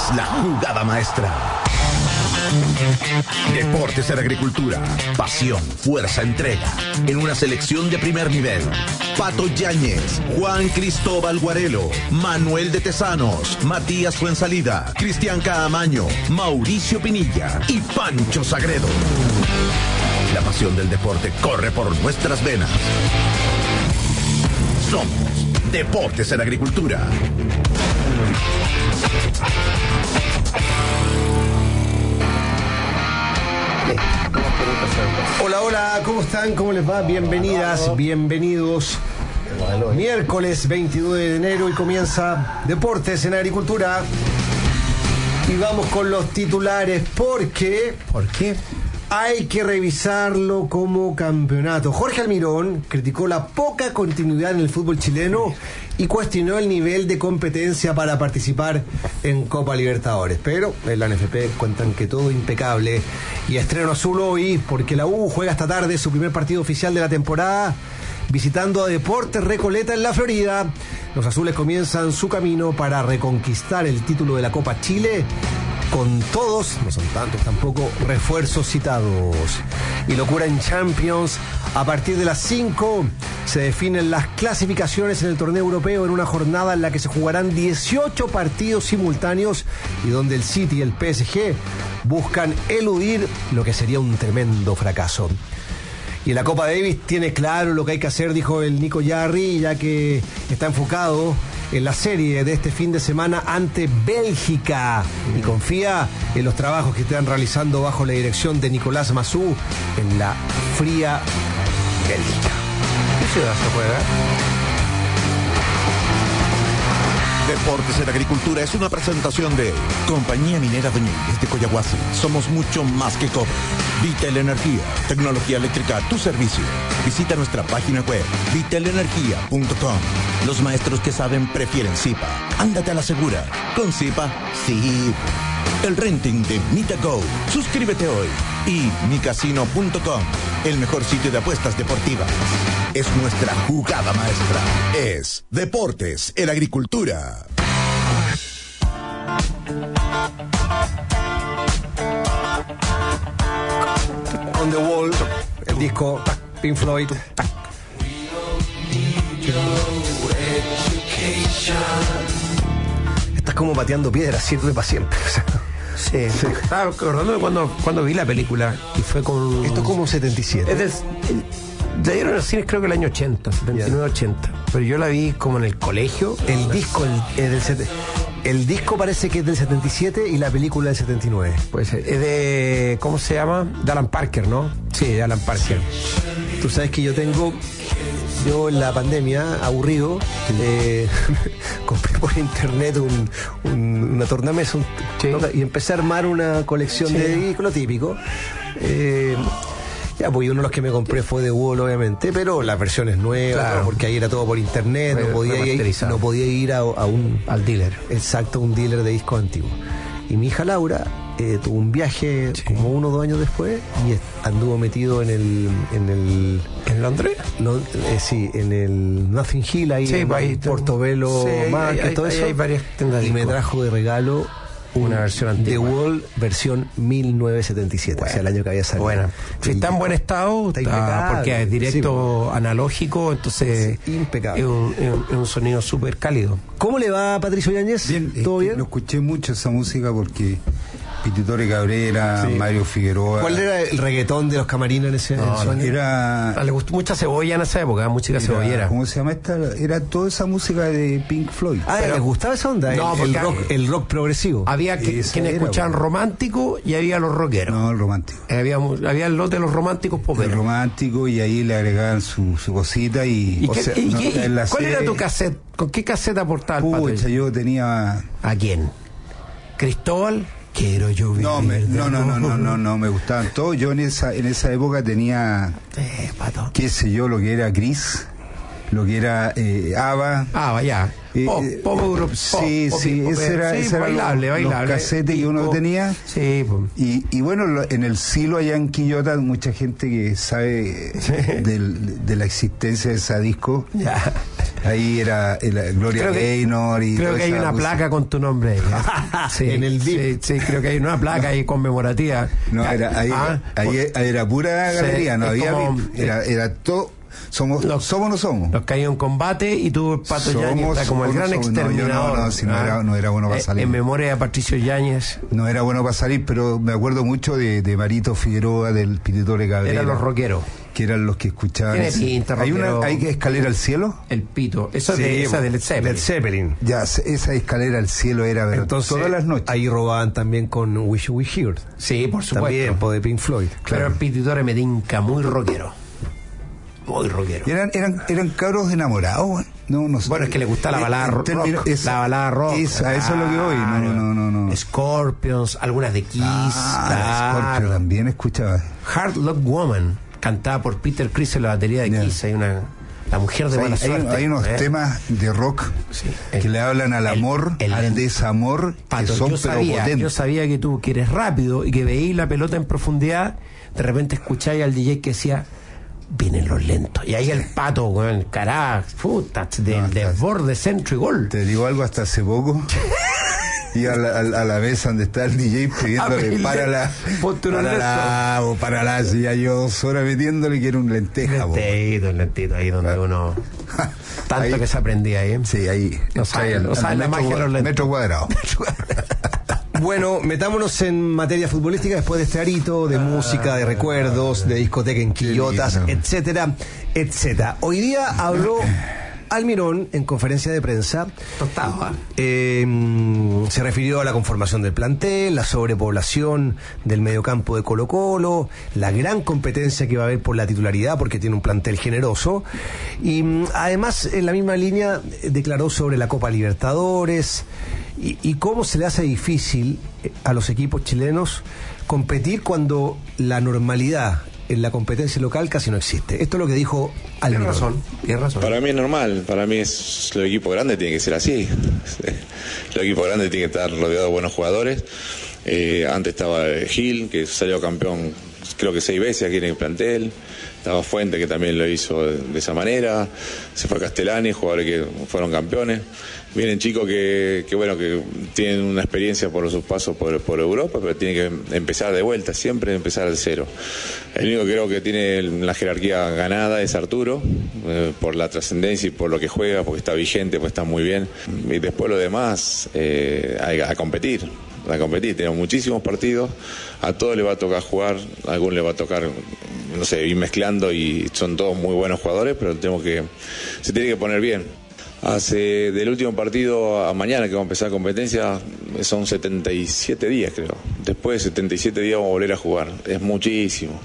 es la jugada maestra. Deportes en Agricultura. Pasión, fuerza, entrega. En una selección de primer nivel. Pato Yáñez, Juan Cristóbal Guarelo, Manuel de Tesanos, Matías Fuensalida, Cristian Caamaño, Mauricio Pinilla y Pancho Sagredo. La pasión del deporte corre por nuestras venas. Somos Deportes en Agricultura. Hola, hola, ¿cómo están? ¿Cómo les va? Bienvenidas, bienvenidos. Miércoles 22 de enero y comienza Deportes en Agricultura. Y vamos con los titulares porque... ¿Por qué? Hay que revisarlo como campeonato. Jorge Almirón criticó la poca continuidad en el fútbol chileno y cuestionó el nivel de competencia para participar en Copa Libertadores. Pero en la NFP cuentan que todo impecable. Y estreno azul hoy porque la U juega esta tarde su primer partido oficial de la temporada visitando a Deportes Recoleta en la Florida. Los azules comienzan su camino para reconquistar el título de la Copa Chile con todos, no son tantos tampoco, refuerzos citados. Y locura en Champions. A partir de las 5 se definen las clasificaciones en el torneo europeo en una jornada en la que se jugarán 18 partidos simultáneos y donde el City y el PSG buscan eludir lo que sería un tremendo fracaso. Y en la Copa Davis tiene claro lo que hay que hacer, dijo el Nico Jarry, ya que está enfocado en la serie de este fin de semana ante Bélgica y confía en los trabajos que están realizando bajo la dirección de Nicolás Massú en la fría Bélgica. ¿Qué ciudad se juega? Deportes en Agricultura es una presentación de Compañía Minera Doñínguez de Coyahuasi. Somos mucho más que cobre. Vitel Energía, tecnología eléctrica a tu servicio. Visita nuestra página web vitelenergia.com. Los maestros que saben prefieren Zipa. Ándate a la segura. Con Zipa, sí. El renting de MitaGo. Suscríbete hoy. Y micasino.com, el mejor sitio de apuestas deportivas. Es nuestra jugada maestra. Es Deportes en Agricultura. On the Wall, el disco Pink Floyd. Estás como pateando piedras, sirve para siempre. Sí. Estaba acordando de cuando vi la película y fue con... Esto es como 77. La dieron en los cines creo que el año 80, 79, 80. Pero yo la vi como en el colegio. El disco el disco parece que es del 77 y la película del 79. Pues es de... ¿Cómo se llama? De Alan Parker, ¿no? Sí, de Alan Parker. Tú sabes que yo en la pandemia, aburrido, compré por internet una tornamesa y empecé a armar una colección de discos, lo típico. Ya, pues uno de los que me compré fue de Wall, obviamente, pero las versiones nuevas, claro, porque ahí era todo por internet, no podía ir al dealer. Exacto, un dealer de discos antiguos. Y mi hija Laura tuvo un viaje como 1 o 2 años después y anduvo metido ¿En Londres? Sí, en el Nothing Hill, ahí en Portobelo, Market, todo eso. Hay varias tiendas y me trajo de regalo una versión antigua. The Wall, versión 1977, bueno, o sea, el año que había salido. Bueno, si está en buen estado, está impecable, porque es directo, analógico, entonces impecable. Es un sonido súper cálido. ¿Cómo le va, Patricio Yáñez? Bien, ¿Todo bien? Lo escuché mucho esa música porque Pititore Cabrera, Mario Figueroa. ¿Cuál era el reggaetón de los Camarines en ese año? Era... Le gustó mucha cebolla en esa época, música cebollera. ¿Cómo se llama esta? Era toda esa música de Pink Floyd. ¿Les gustaba esa onda? No, el rock progresivo. Había quienes escuchaban romántico y había los rockeros. No, el romántico. Había el lote de los románticos poperos. El romántico, y ahí le agregaban su cosita y... ¿Cuál era tu cassette? ¿Con qué cassette aportaba el Patricio? Pucha, yo tenía... ¿A quién? ¿Cristóbal? Quiero yo vivir. No, me gustaban todos. Yo en esa época tenía, Pato, qué sé yo, lo que era Gris, lo que era ABBA. Ya. Pop Europe. Sí, ese era bailable. Los casetes que uno tenía. Sí, y bueno, en el silo allá en Quillota, mucha gente que sabe de la existencia de ese disco. Ya. Ahí era Gloria Gaynor y creo que hay una placa con tu nombre ahí. Sí, en el VIP. Sí, creo que hay una placa ahí conmemorativa. No, ahí era pura galería, no había como, VIP. Era todo. Somos no somos. Los caídos en combate y tú, Pato Yáñez, está como el gran exterminador. No era bueno para salir. En memoria de Patricio Yáñez. No era bueno para salir, pero me acuerdo mucho de Marito Figueroa, del Pititore Cabrera. Eran los rockeros. Que eran los que escuchaban. Tiene pinta, ¿Hay que escalera al cielo? El pito. Esa de Led Zeppelin. Ya, esa escalera al cielo era, pero entonces, todas las noches. Ahí robaban también con Wish We Heard. Sí, por supuesto. También, de Pink Floyd. Pero el Pititore me tinca muy rockero. Muy rockero. Eran cabros enamorados. No sé. Bueno, es que le gusta la balada rock. La balada rock. Eso es lo que voy. No. Scorpions, algunas de Kiss. Scorpions también escuchaba. Hard Luck Woman, cantada por Peter Criss en la batería de Kiss. Hay la mujer de buena suerte. Hay unos temas de rock que le hablan al amor, al desamor, Pato, que son potentes. Yo sabía que tú, que eres rápido y que veís la pelota en profundidad, de repente escucháis al DJ que decía: vienen los lentos. Y ahí el Pato, weón, carajo, puta, desborde, centro y gol. Te digo algo, hasta hace poco iba a la mesa donde está el DJ pidiéndole para ya yo 2 horas metiéndole que era un lenteja. Lentito, ahí donde uno tanto ahí, que se aprendía ahí. Sí, ahí. No saben la magia de los lentos. Metro cuadrado. Bueno, metámonos en materia futbolística después de este arito de música, de recuerdos, de discoteca en Quillotas, etcétera. Hoy día habló Almirón en conferencia de prensa. Se refirió a la conformación del plantel, la sobrepoblación del mediocampo de Colo-Colo, la gran competencia que va a haber por la titularidad porque tiene un plantel generoso, y además en la misma línea declaró sobre la Copa Libertadores y cómo se le hace difícil a los equipos chilenos competir cuando la normalidad en la competencia local casi no existe. Esto es lo que dijo Almirón. Tiene razón. Para mí es normal, para mí los equipos grandes tienen que ser así. Los equipos grandes tienen que estar rodeados de buenos jugadores. Antes estaba Gil, que salió campeón creo que 6 veces aquí en el plantel. Estaba Fuente, que también lo hizo de esa manera. Se fue Castellani, jugadores que fueron campeones. Vienen chicos que tienen una experiencia por sus pasos por Europa, pero tienen que empezar de vuelta, siempre empezar de cero. El único que creo que tiene la jerarquía ganada es Arturo, por la trascendencia y por lo que juega, porque está vigente, porque está muy bien. Y después lo demás, a competir. Tenemos muchísimos partidos, a todos les va a tocar jugar, a algunos les va a tocar, no sé, ir mezclando, y son todos muy buenos jugadores, pero se tiene que poner bien. Del último partido a mañana que vamos a empezar competencia, son 77 días creo. Después de 77 días vamos a volver a jugar. Es muchísimo.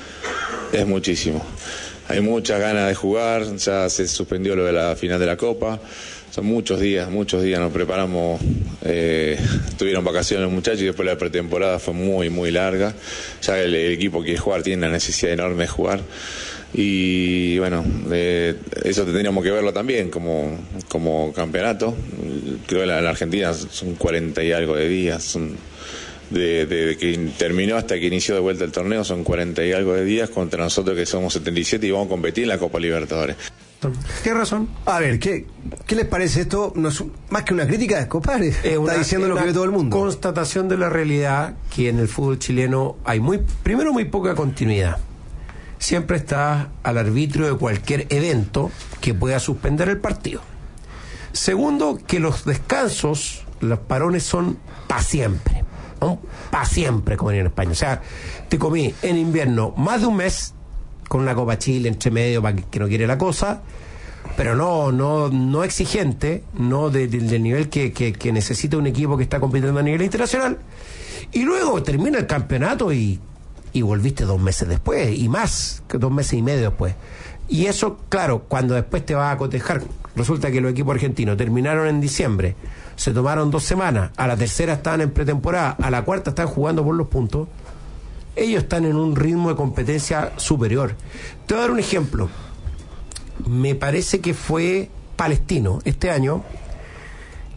Hay muchas ganas de jugar, ya se suspendió lo de la final de la Copa. Son muchos días nos preparamos, tuvieron vacaciones los muchachos y después la pretemporada fue muy, muy larga. Ya el equipo quiere jugar, tiene una necesidad enorme de jugar. Y bueno, eso tendríamos que verlo también como campeonato. Creo que en la Argentina son 40 y algo de días, de que terminó hasta que inició de vuelta el torneo son 40 y algo de días, contra nosotros que somos 77 y vamos a competir en la Copa Libertadores. Tienes razón. A ver, ¿qué les parece esto? No es más que una crítica, compadre. Está diciendo lo que ve todo el mundo. Constatación de la realidad que en el fútbol chileno hay muy poca continuidad. Siempre está al arbitrio de cualquier evento que pueda suspender el partido. Segundo, que los descansos, los parones son para siempre. ¿No? Para siempre, como en España. O sea, te comí en invierno más de un mes con una Copa Chile entre medio para que no quiere la cosa, pero no exigente, no del nivel que necesita un equipo que está compitiendo a nivel internacional. Y luego termina el campeonato y volviste 2 meses después, y más, 2 meses y medio después. Y eso, claro, cuando después te vas a cotejar, resulta que los equipos argentinos terminaron en diciembre, se tomaron 2 semanas, a la tercera estaban en pretemporada, a la cuarta están jugando por los puntos. Ellos están en un ritmo de competencia superior. Te voy a dar un ejemplo. Me parece que fue Palestino este año,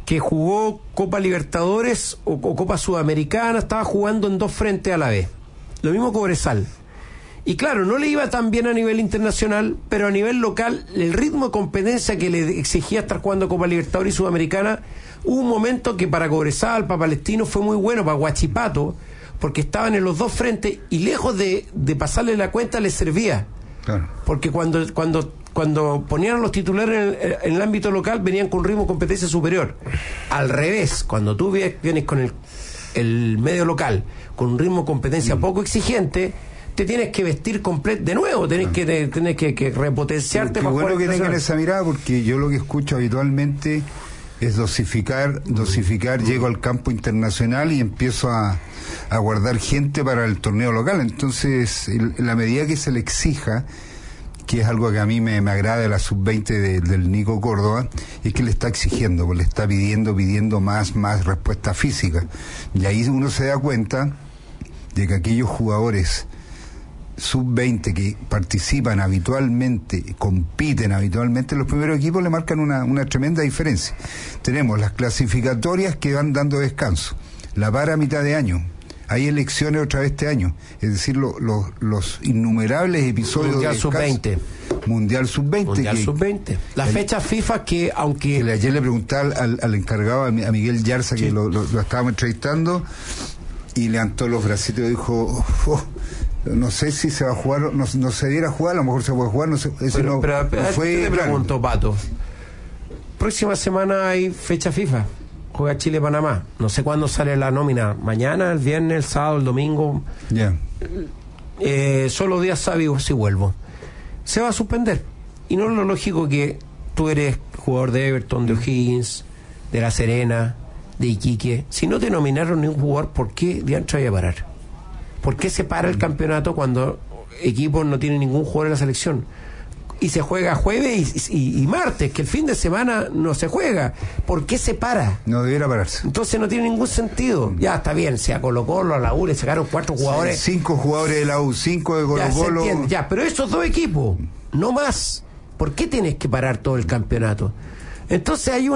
que jugó Copa Libertadores o Copa Sudamericana, estaba jugando en 2 frentes a la vez. Lo mismo Cobresal. Y claro, no le iba tan bien a nivel internacional, pero a nivel local, el ritmo de competencia que le exigía estar jugando Copa Libertadores y Sudamericana, hubo un momento que para Cobresal, para Palestino, fue muy bueno, para Huachipato, porque estaban en los 2 frentes y lejos de pasarle la cuenta les servía. Claro. Porque cuando ponían los titulares en el ámbito local, venían con un ritmo de competencia superior. Al revés, cuando tú vienes con el medio local, con un ritmo de competencia poco exigente, te tienes que vestir de nuevo, tenés que repotenciarte. Qué bueno que tengan esa mirada, porque yo lo que escucho habitualmente es dosificar, llego al campo internacional y empiezo a guardar gente para el torneo local. Entonces, en la medida que se le exija, que es algo que a mí me agrada de la sub-20 del Nico Córdoba, es que le está exigiendo, pues le está pidiendo más respuesta física. Y ahí uno se da cuenta de que aquellos jugadores sub-20 que participan habitualmente, compiten habitualmente, los primeros equipos le marcan una tremenda diferencia. Tenemos las clasificatorias que van dando descanso, la para a mitad de año, hay elecciones otra vez este año, es decir, los innumerables episodios Mundial de Sub-20. Mundial Sub-20. Mundial Sub-20. La fecha FIFA que, aunque... ayer le preguntaba al encargado, a Miguel Yarza, que lo estábamos entrevistando, y levantó los bracitos y dijo... no sé si se va a jugar, no se diera a jugar, a lo mejor se puede jugar, no sé, eso pero fue. Te pregunto, Pato, próxima semana hay fecha FIFA, juega Chile-Panamá, no sé cuándo sale la nómina, mañana, el viernes, el sábado, el domingo, solo días sabios si vuelvo, se va a suspender, y no es lo lógico que tú eres jugador de Everton, de O'Higgins, de La Serena, de Iquique, si no te nominaron ningún jugador, ¿por qué diantre vaya a parar? ¿Por qué se para el campeonato cuando equipos no tienen ningún jugador en la selección? Y se juega jueves y martes, que el fin de semana no se juega. ¿Por qué se para? No debiera pararse. Entonces no tiene ningún sentido. Ya está bien, se Colo-Colo, a la U le sacaron 4 jugadores. 5 jugadores de la U, 5 de Colo-Colo. Ya, pero esos 2 equipos, no más. ¿Por qué tienes que parar todo el campeonato? Entonces hay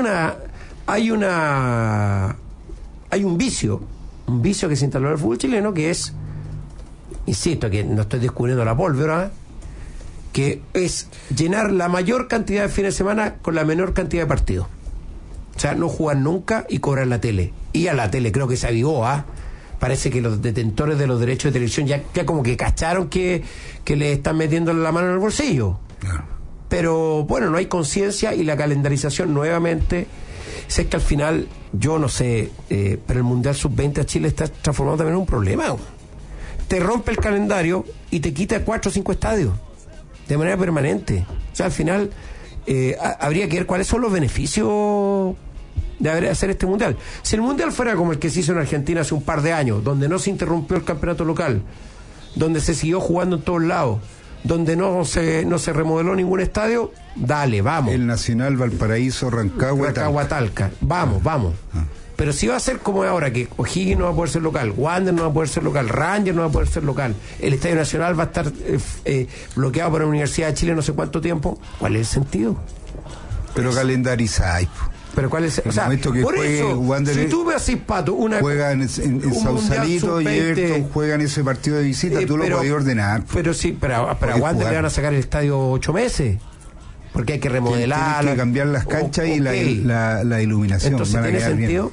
un vicio que se instaló en el fútbol chileno, que es, insisto, que no estoy descubriendo la pólvora, que es llenar la mayor cantidad de fines de semana con la menor cantidad de partidos. O sea, no jugar nunca y cobrar la tele. Y a la tele creo que se avivó, parece que los detentores de los derechos de televisión ya como que cacharon que le están metiendo la mano en el bolsillo. Pero bueno, no hay conciencia, y la calendarización nuevamente, sé que al final, yo no sé, pero el Mundial Sub-20 a Chile está transformado también en un problema. Te rompe el calendario y te quita 4 o 5 estadios de manera permanente. O sea, al final habría que ver cuáles son los beneficios de hacer este mundial. Si el mundial fuera como el que se hizo en Argentina hace un par de años, donde no se interrumpió el campeonato local, donde se siguió jugando en todos lados, donde no se remodeló ningún estadio, dale, vamos. El Nacional, Valparaíso, Rancagua, Talca. Vamos. Pero si va a ser como ahora, que O'Higgins no va a poder ser local, Wander no va a poder ser local, Rangers no va a poder ser local, el Estadio Nacional va a estar bloqueado por la Universidad de Chile no sé cuánto tiempo, ¿cuál es el sentido? Pero calendarizáis. Pero ¿cuál es? O sea, por eso, Wander, si tú ves Pato, juega en Sausalito y Everton juegan ese partido de visita, tú lo podías ordenar. Pero sí, pero a Wander le van a sacar el estadio 8 meses. Porque hay que remodelar. Tienes que cambiar las canchas y la iluminación. Entonces, ¿tiene sentido?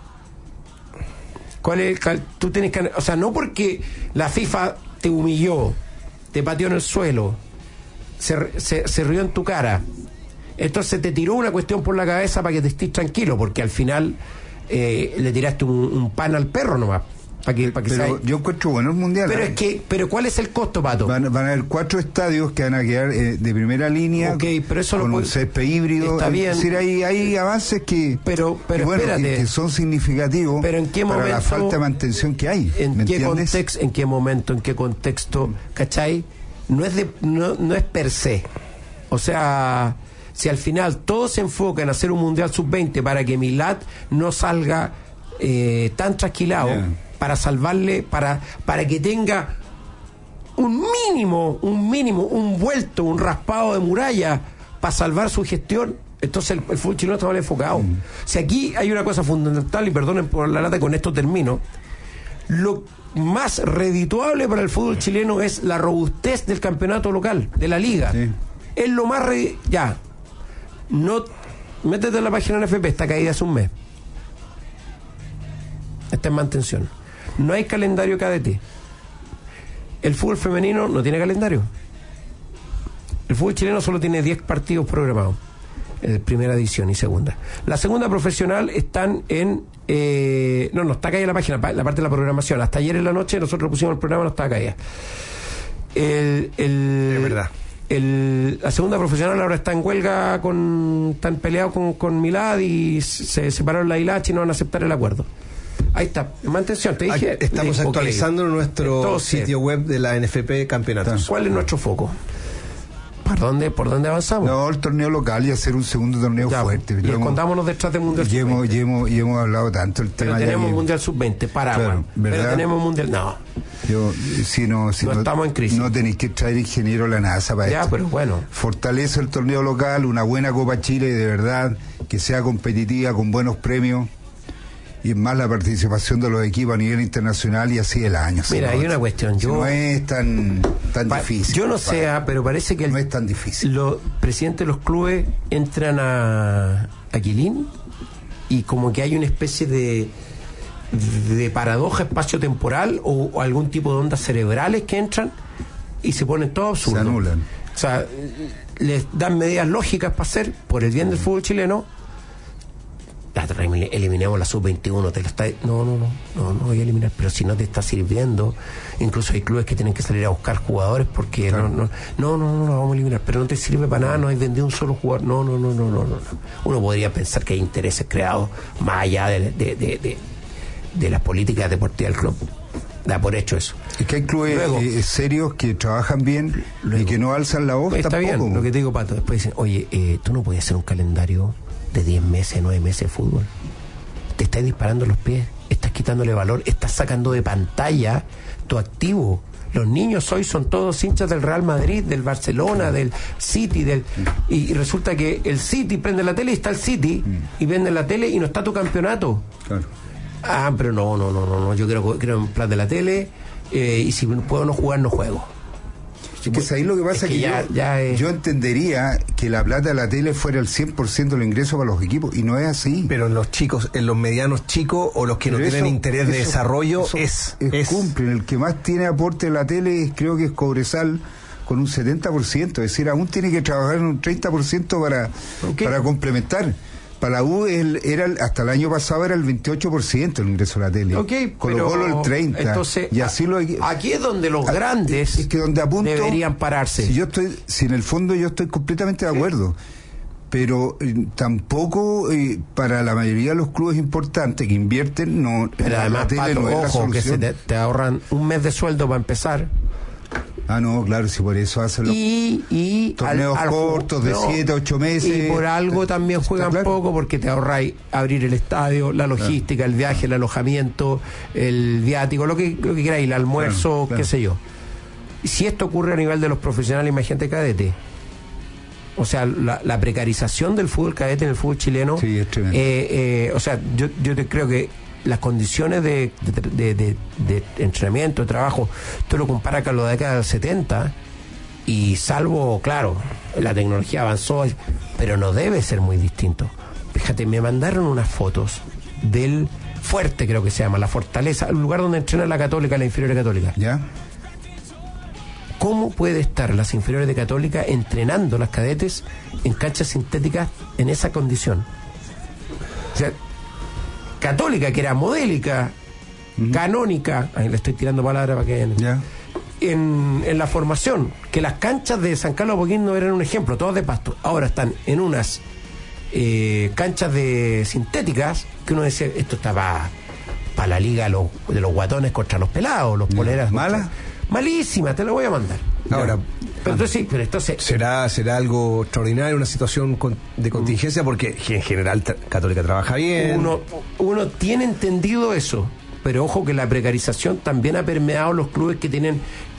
Tú tienes que, o sea, no porque la FIFA te humilló, te pateó en el suelo, se rió en tu cara, entonces te tiró una cuestión por la cabeza para que te estés tranquilo, porque al final le tiraste un pan al perro nomás. Pero yo encuentro bueno el mundial. Pero ¿cuál es el costo, Pato? Van a haber 4 estadios que van a quedar de primera línea, pero eso con un césped híbrido. Está bien. Es decir, hay avances que espérate, que son significativos, pero ¿en qué momento, para la falta de mantención que hay? ¿En qué momento, en qué contexto? ¿Cachai? No es per se. O sea, si al final todo se enfoca en hacer un mundial sub-20 para que Milat no salga tan trasquilado, para salvarle, para que tenga un mínimo, un vuelto, un raspado de muralla para salvar su gestión, Entonces el fútbol chileno está mal enfocado. Si aquí hay una cosa fundamental, y perdonen por la lata, con esto termino. Lo más redituable para el fútbol chileno es la robustez del campeonato local, de la liga. Sí. Es lo más ya. No, métete en la página de NFP, está caída hace un mes. Está en mantención. No hay calendario cadete. El fútbol femenino no tiene calendario. El fútbol chileno solo tiene 10 partidos programados. Primera edición y segunda. La segunda profesional están en... no está caída la página, la parte de la programación. Hasta ayer en la noche nosotros pusimos el programa, no estaba caída. Es verdad. La segunda profesional ahora está en huelga, están peleados con Milad y se separaron la Hilachi y no van a aceptar el acuerdo. Ahí está, en mantención, te dije. Estamos actualizando nuestro Entonces, sitio web de la NFP Campeonatos. ¿Cuál es nuestro foco? ¿Por dónde avanzamos? No, el torneo local y hacer un segundo torneo fuerte. Y escondámonos detrás del Mundial Sub-20. Y hemos hablado tanto el tema. Pero tenemos Mundial Sub-20, Claro, pero tenemos Mundial... No. Si no estamos en crisis. No tenéis que traer ingeniero a la NASA para esto. Pero bueno. Fortalece el torneo local, una buena Copa Chile, de verdad, que sea competitiva, con buenos premios. Y más la participación de los equipos a nivel internacional y así el año. Mira, hay una cuestión. No es tan difícil. Yo no sé, pero parece que no es tan difícil. Los presidentes de los clubes entran a Quilín y como que hay una especie de paradoja espaciotemporal o algún tipo de ondas cerebrales que entran y se ponen todos absurdos. Se anulan. O sea, les dan medidas lógicas para hacer por el bien del fútbol chileno. Eliminemos la sub-21, no voy a eliminar, pero si no te está sirviendo, incluso hay clubes que tienen que salir a buscar jugadores porque claro. no vamos a eliminar, pero no te sirve para nada, no hay vendido un solo jugador, no. Uno podría pensar que hay intereses creados más allá de las políticas deportivas del club. Da por hecho eso. Es que hay clubes serios que trabajan bien y que no alzan la voz. Está tampoco. bien, lo que te digo, Pato. Después dicen, oye, tú no podías hacer un calendario de 10 meses, 9 meses de fútbol. Te estás disparando los pies, estás quitándole valor, estás sacando de pantalla tu activo. Los niños hoy son todos hinchas del Real Madrid, del Barcelona, del City, y resulta que el City prende la tele y está el City, y vende la tele y no está tu campeonato. Claro. Pero no, yo creo en plan de la tele, y si puedo no jugar, no juego. Es que ahí lo que pasa es que yo entendería que la plata de la tele fuera el 100% del ingreso para los equipos, y no es así. Pero en los chicos, en los medianos chicos o los que no tienen interés de desarrollo, es cumplen. El que más tiene aporte de la tele creo que es Cobresal, con un 70%, es decir, aún tiene que trabajar en un 30% para complementar. Para la U hasta el año pasado era el 28% el ingreso a la tele. Colo-Colo el 30%. Entonces, y así aquí es donde los grandes es que donde apunto, deberían pararse. Si en el fondo yo estoy completamente de acuerdo. Pero tampoco para la mayoría de los clubes importantes que invierten, no. Pero además, la tele Pato, no es la ojo, que solución. te ahorran un mes de sueldo para empezar. No, claro, si por eso hacen los torneos cortos de 7 a 8 meses. Y por algo también juegan poco, porque te ahorráis abrir el estadio, la logística, el viaje, el alojamiento, el viático, lo que queráis, el almuerzo, qué sé yo. Si esto ocurre a nivel de los profesionales, imagínate cadete. O sea, la precarización del fútbol cadete en el fútbol chileno. Sí, es tremendo. O sea, yo creo que las condiciones de entrenamiento, de trabajo, tú lo comparas con la década del 70 y salvo, claro, la tecnología avanzó, pero no debe ser muy distinto. Fíjate, me mandaron unas fotos del Fuerte, creo que se llama, la Fortaleza, el lugar donde entrena la Católica, la inferior de Católica. ¿Ya? ¿Cómo puede estar las inferiores de Católica entrenando las cadetes en canchas sintéticas en esa condición? O sea, Católica, que era modélica, canónica, ahí le estoy tirando palabras para que en la formación, que las canchas de San Carlos de Apoquindo eran un ejemplo, todas de pasto, ahora están en unas canchas de sintéticas que uno decía, esto está para la liga de los guatones contra los pelados, los poleras ¿Mala? Malísima, te lo voy a mandar. Ahora, pero entonces será algo extraordinario, una situación de contingencia, porque en general Católica trabaja bien. Uno tiene entendido eso, pero ojo que la precarización también ha permeado los clubes que tienen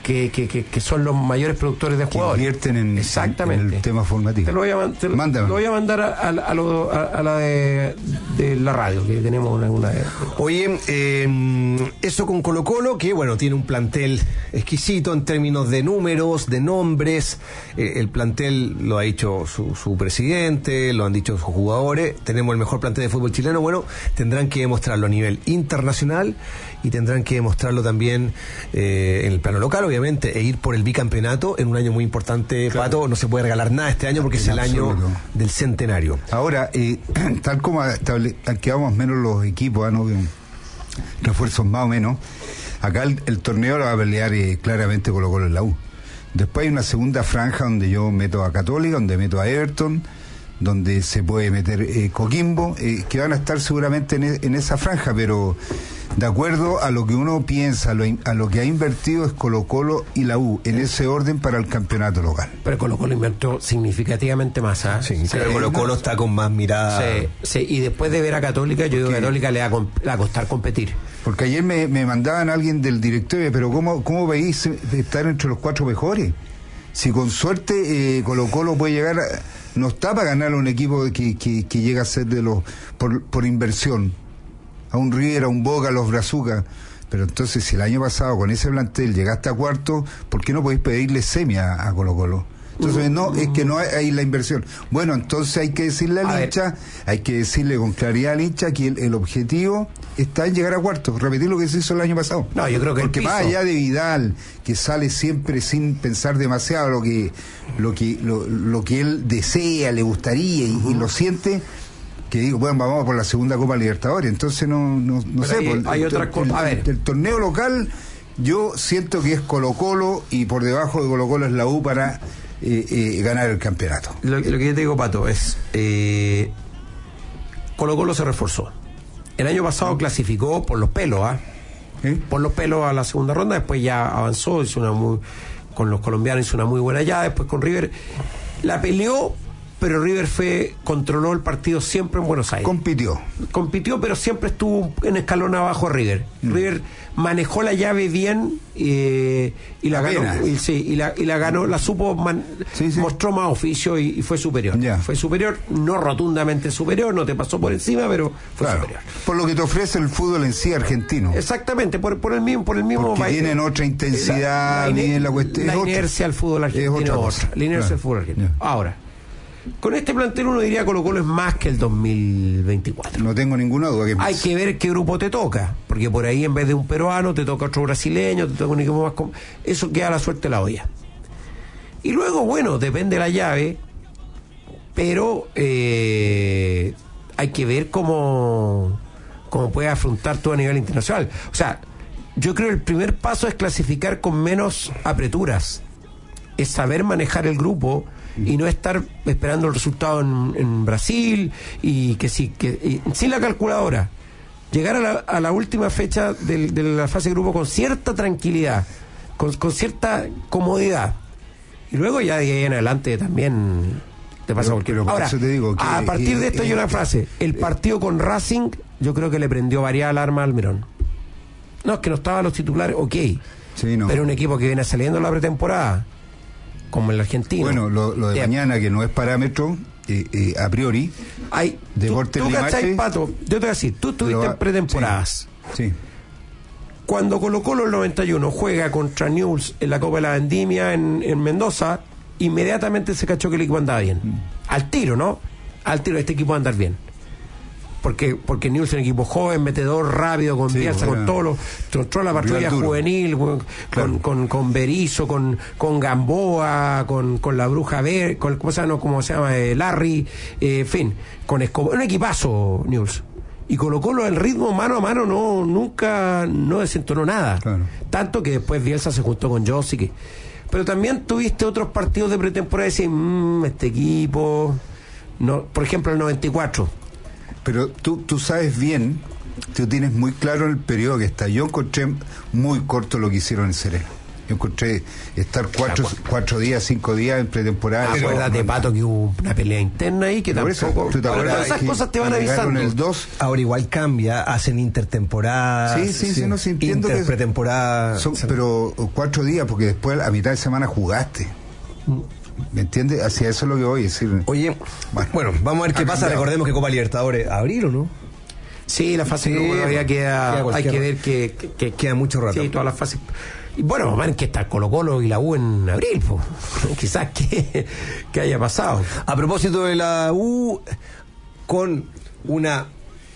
que son los mayores productores de jugadores. Invierten en el tema formativo. Te lo voy a mandar a la de la radio, que tenemos una Oye, eso con Colo-Colo, que bueno, tiene un plantel exquisito en términos de números, de nombres. El plantel lo ha dicho su presidente, lo han dicho sus jugadores. Tenemos el mejor plantel de fútbol chileno. Bueno, tendrán que demostrarlo a nivel internacional y tendrán que demostrarlo también en el plano local, obviamente, e ir por el bicampeonato en un año muy importante. Claro. Pato, no se puede regalar nada este año porque es el año del centenario. Ahora, tal como han quedado más o menos los equipos, ¿no? Refuerzos más o menos, acá el torneo lo va a pelear claramente Colo-Colo en la U. Después hay una segunda franja donde yo meto a Católica, donde meto a Everton, donde se puede meter Coquimbo, que van a estar seguramente en esa franja, pero de acuerdo a lo que uno piensa, a lo que ha invertido es Colo-Colo y la U, en ese orden para el campeonato local. Pero Colo-Colo invirtió significativamente más, ¿eh? Sí, pero Colo-Colo está con más mirada. Sí, y después de ver a Católica, yo digo que a Católica le va a costar competir. Porque ayer me mandaban alguien del directorio, pero ¿cómo veis estar entre los 4 mejores? Si con suerte Colo-Colo puede llegar no está para ganar a un equipo que llega a ser de los por inversión, a un River, a un Boca, a los Brazucas. Pero entonces, si el año pasado con ese plantel llegaste a cuarto, ¿por qué no podéis pedirle semi a Colo-Colo? Entonces, es que no hay la inversión. Bueno, entonces hay que decirle al hincha, hay que decirle con claridad al hincha que el objetivo está en llegar a cuarto, repetir lo que se hizo el año pasado. No, yo creo que porque más allá de Vidal, que sale siempre sin pensar demasiado lo que él desea, le gustaría y lo siente, que digo, bueno, vamos por la segunda Copa Libertadores. Entonces no sé, hay otra cosa. A ver, el torneo local yo siento que es Colo-Colo y por debajo de Colo-Colo es la U para ganar el campeonato. Lo que yo te digo, Pato, es Colo-Colo se reforzó. El año pasado clasificó por los pelos, por los pelos a la segunda ronda, después ya avanzó, con los colombianos hizo una muy buena llave, después con River la peleó, pero River controló el partido siempre en Buenos Aires. Compitió, pero siempre estuvo en escalón abajo a River. River manejó la llave bien y la ganó. Y la ganó, la supo, mostró más oficio y fue superior. Ya. Fue superior, no rotundamente superior, no te pasó por encima, pero fue superior. Por lo que te ofrece el fútbol en sí argentino. Exactamente, por el mismo porque tienen otra intensidad, la inercia al fútbol argentino es otra. La inercia al fútbol argentino. Ahora, con este plantel uno diría Colo-Colo es más que el 2024. No tengo ninguna duda. Hay que ver qué grupo te toca, porque por ahí en vez de un peruano te toca otro brasileño, te toca un equipo más... Eso queda a la suerte de la olla. Y luego, bueno, depende de la llave, pero hay que ver cómo puede afrontar todo a nivel internacional. O sea, yo creo que el primer paso es clasificar con menos apreturas, es saber manejar el grupo y no estar esperando el resultado en Brasil y sin la calculadora, llegar a la última fecha de la fase de grupo con cierta tranquilidad, con cierta comodidad, y luego ya de ahí en adelante también te pasa cualquier cosa. Ahora, te digo que, a partir de esto hay una frase: el partido con Racing yo creo que le prendió varias alarmas al Almirón. No, es que no estaban los titulares, pero un equipo que viene saliendo en la pretemporada como el argentino. Bueno, lo de mañana, que no es parámetro a priori. Deportes Limache. Pato, yo te voy a decir, tú estuviste en pretemporadas. Sí. Cuando Colo-Colo el 91 juega contra Newell's en la Copa de la Vendimia en Mendoza, inmediatamente se cachó que el equipo andaba bien. Al tiro, ¿no? Al tiro, este equipo va a andar bien. Porque Newell's es un equipo joven, metedor, rápido, con Bielsa, con toda la patrulla juvenil, con Berizzo, con Gamboa, con la Bruja Verde, ¿cómo se llama? Larry, en fin, con Escobar, un equipazo Newell's. Y Colo-Colo el ritmo mano a mano nunca desentonó nada. Claro. Tanto que después Bielsa se juntó con Josic. Pero también tuviste otros partidos de pretemporada y decís, este equipo, no, por ejemplo el 94. Pero tú sabes bien, tú tienes muy claro el periodo que está. Yo encontré muy corto lo que hicieron en Serena. Yo encontré estar 4 días, 5 días en pretemporada. Acuérdate, Pato, que hubo una pelea interna ahí que Por tampoco... eso, Ahora, esas cosas te van avisando. El 2. Ahora igual cambia, hacen intertemporada. Sí, no sé, entiendo que pretemporada. Pero 4 días, porque después a mitad de semana jugaste. ¿Me entiendes? Hacia eso es lo que voy a decir. Oye, bueno, vamos a ver qué pasa. Cambiado. Recordemos que Copa Libertadores, ¿abril o no? Sí, la fase de grupo todavía queda, hay que ver que queda mucho rato. Sí, todas las fases. Y bueno, vamos a ver que está Colo-Colo y la U en abril, pues. Quizás que haya pasado. A propósito de la U, con una...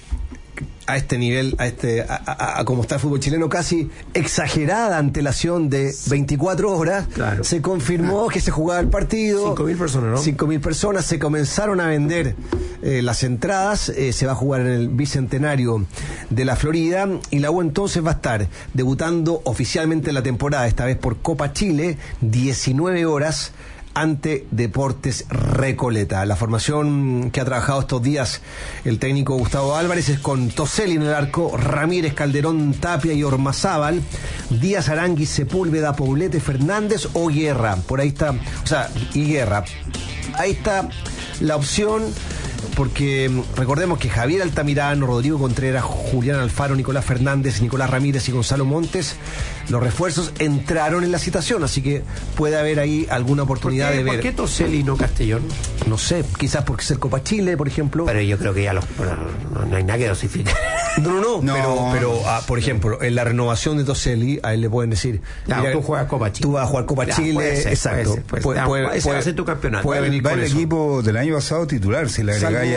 a este nivel, a como está el fútbol chileno, casi exagerada antelación de 24 horas, claro. Se confirmó que se jugaba el partido. 5.000 personas, ¿no? 5.000 personas, se comenzaron a vender las entradas, se va a jugar en el Bicentenario de la Florida, y la U entonces va a estar debutando oficialmente la temporada, esta vez por Copa Chile, 19 horas, ante Deportes Recoleta. La formación que ha trabajado estos días el técnico Gustavo Álvarez es con Toselli en el arco, Ramírez, Calderón, Tapia y Ormazábal, Díaz, Aránguiz, Sepúlveda, Poblete, Fernández o Guerra. Por ahí está, y Guerra. Ahí está la opción, porque recordemos que Javier Altamirano, Rodrigo Contreras, Julián Alfaro, Nicolás Fernández, Nicolás Ramírez y Gonzalo Montes, los refuerzos entraron en la citación, así que puede haber ahí alguna oportunidad de ver. ¿Por qué Toselli y no Castellón? No sé, quizás porque es el Copa Chile, por ejemplo. Pero yo creo que ya no hay nada que dosificar. No, pero por ejemplo, en la renovación de Toselli, a él le pueden decir, mira, tú juegas Copa Chile. Tú vas a jugar Copa Chile, exacto. Puede ser tu campeonato. Puede venir va con el eso. equipo del año pasado titular, si le agregáis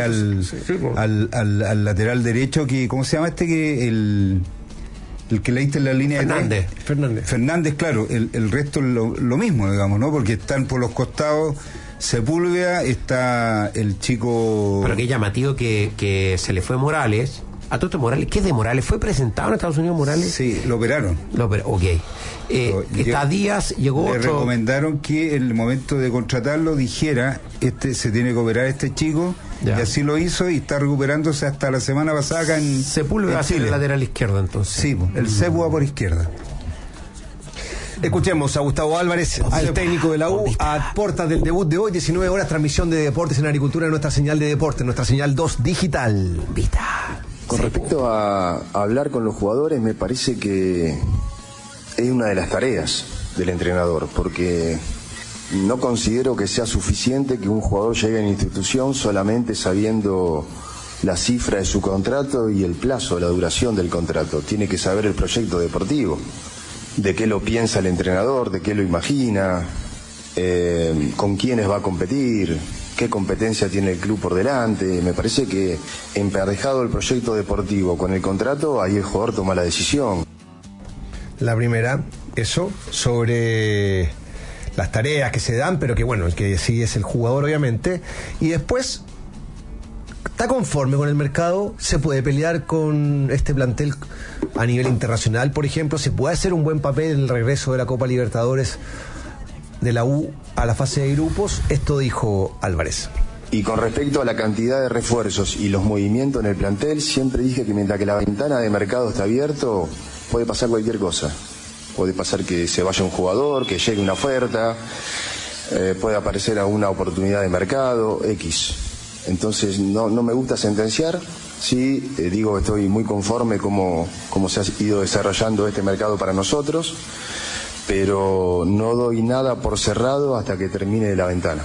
al lateral derecho, que ¿cómo se llama que el que leíste en la línea Fernández. Fernández, claro, el resto es lo mismo, digamos, ¿no? Porque están por los costados Sepúlveda, está el chico... Pero qué llamativo que se le fue Morales. A todo esto Morales, ¿qué es de Morales? ¿Fue presentado en Estados Unidos Morales? Sí, lo operaron. Ok. Está Díaz, llegó le otro... recomendaron que en el momento de contratarlo dijera, se tiene que operar este chico, ya. Y así lo hizo y está recuperándose hasta la semana pasada acá en Sepúlveda va a ser el lateral izquierdo, entonces. Sí, el Cebu va por izquierda. Escuchemos a Gustavo Álvarez, al técnico de la U, a puertas del debut de hoy, 19 horas, transmisión de Deportes en Agricultura, en nuestra señal de deporte, nuestra señal 2 digital. Con respecto a hablar con los jugadores, me parece que es una de las tareas del entrenador, porque no considero que sea suficiente que un jugador llegue a la institución solamente sabiendo la cifra de su contrato y el plazo, la duración del contrato. Tiene que saber el proyecto deportivo, de qué lo piensa el entrenador, de qué lo imagina, con quiénes va a competir, qué competencia tiene el club por delante. Me parece que emparejado el proyecto deportivo con el contrato, ahí el jugador toma la decisión. La primera, eso, sobre las tareas que se dan, pero que bueno, el que decide es el jugador, obviamente. Y después, ¿está conforme con el mercado? ¿Se puede pelear con este plantel a nivel internacional, por ejemplo? ¿Se puede hacer un buen papel en el regreso de la Copa Libertadores de la U a la fase de grupos? Esto dijo Álvarez. Y con respecto a la cantidad de refuerzos y los movimientos en el plantel, siempre dije que mientras que la ventana de mercado está abierto, puede pasar cualquier cosa. Puede pasar que se vaya un jugador, que llegue una oferta, puede aparecer alguna oportunidad de mercado, X. Entonces no me gusta sentenciar, sí, digo que estoy muy conforme cómo se ha ido desarrollando este mercado para nosotros, pero no doy nada por cerrado hasta que termine la ventana.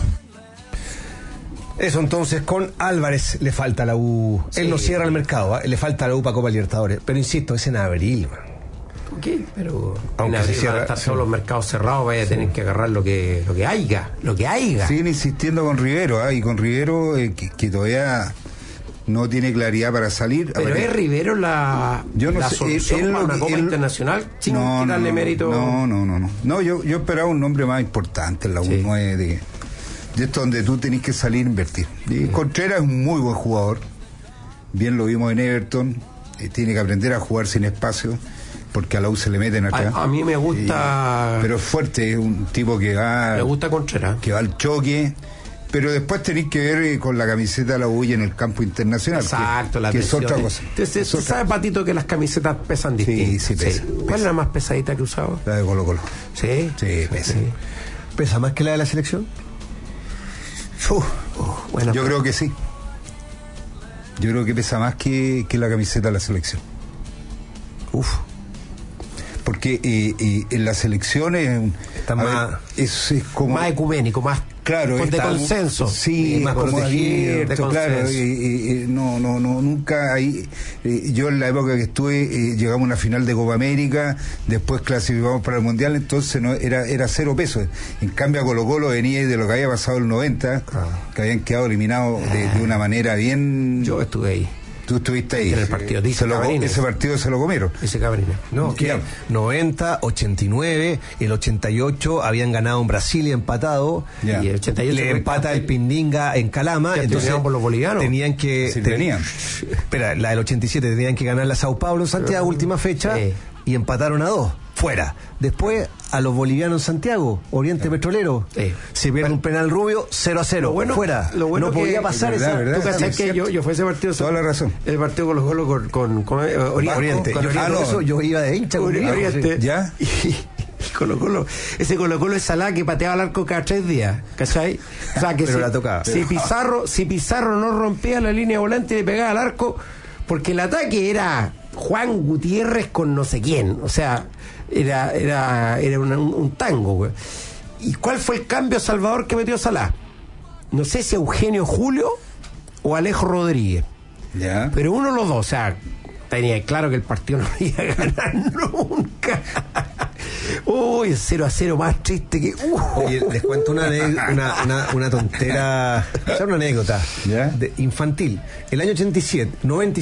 Eso entonces, con Álvarez le falta a la U. Sí. Él no cierra el mercado, le falta a la U para Copa Libertadores. Pero insisto, es en abril. Ok, pero aunque en abril se cierra, van a estar todos los mercados cerrados, vaya a tener que agarrar lo que haya. Siguen insistiendo con Rivero, y con Rivero que todavía no tiene claridad para salir. Pero es Rivero la solución para una Copa Internacional, sin quitarle mérito. No, yo esperaba un nombre más importante en la U, de esto donde tú tenés que salir a invertir. Contreras es un muy buen jugador, bien lo vimos en Everton, tiene que aprender a jugar sin espacio, porque a la U se le meten atrás. A mí me gusta... pero es fuerte, es un tipo que va... Me gusta Contreras. Que va al choque, Pero después tenéis que ver con la camiseta de la U y en el campo internacional. Exacto, la que es otra cosa. Entonces, ¿sabes, Patito, que las camisetas pesan distinto? Sí, pesa. ¿Cuál es la más pesadita que usaba? La de Colo-Colo. ¿Sí? Sí, pesa. Sí. ¿Pesa más que la de la selección? Yo creo que sí. Yo creo que pesa más que la camiseta de la selección. Porque en las elecciones es como más ecuménico, más de consenso. Sí, más protegido, claro. Nunca ahí. Yo en la época que estuve llegamos a una final de Copa América, después clasificamos para el Mundial, entonces no era 0 pesos. En cambio a Colo-Colo venía de lo que había pasado en el 90, que habían quedado eliminados de una manera bien. Yo estuve ahí. Tú estuviste ahí. En el partido, dice ese partido se lo comieron. Ese Cabrines. No, que 90, 89, el 88 habían ganado en Brasil y empatado. Ya. Y el 88 le empata el Pindinga en Calama. Entonces por los bolivianos. Tenían que... Espera, la del 87 tenían que ganar la Sao Paulo en Santiago, última fecha, y empataron a 2. Fuera. Después a los bolivianos en Santiago, Oriente Petrolero, se pierde un penal rubio, 0-0. Fuera. Lo bueno no que podía pasar esa. ¿Tú cachai que yo fui a ese partido? Toda la razón. El partido con Oriente. Yo iba de hincha con Oriente. ¿Ya? Y Colo-Colo, ese Colo-Colo es Salá que pateaba el arco cada 3 días, ¿cachai? O sea, que pero la tocaba. Si Pizarro no rompía la línea volante y le pegaba al arco, porque el ataque era Juan Gutiérrez con no sé quién, o sea, era un tango, güey. ¿Y cuál fue el cambio Salvador que metió Salá? No sé si Eugenio Julio o Alejo Rodríguez. Ya. Pero uno de los dos, o sea, tenía claro que el partido no iba a ganar nunca. Uy, 0-0 más triste que... Oye, les cuento una tontera, o sea, una anécdota infantil. El año 87,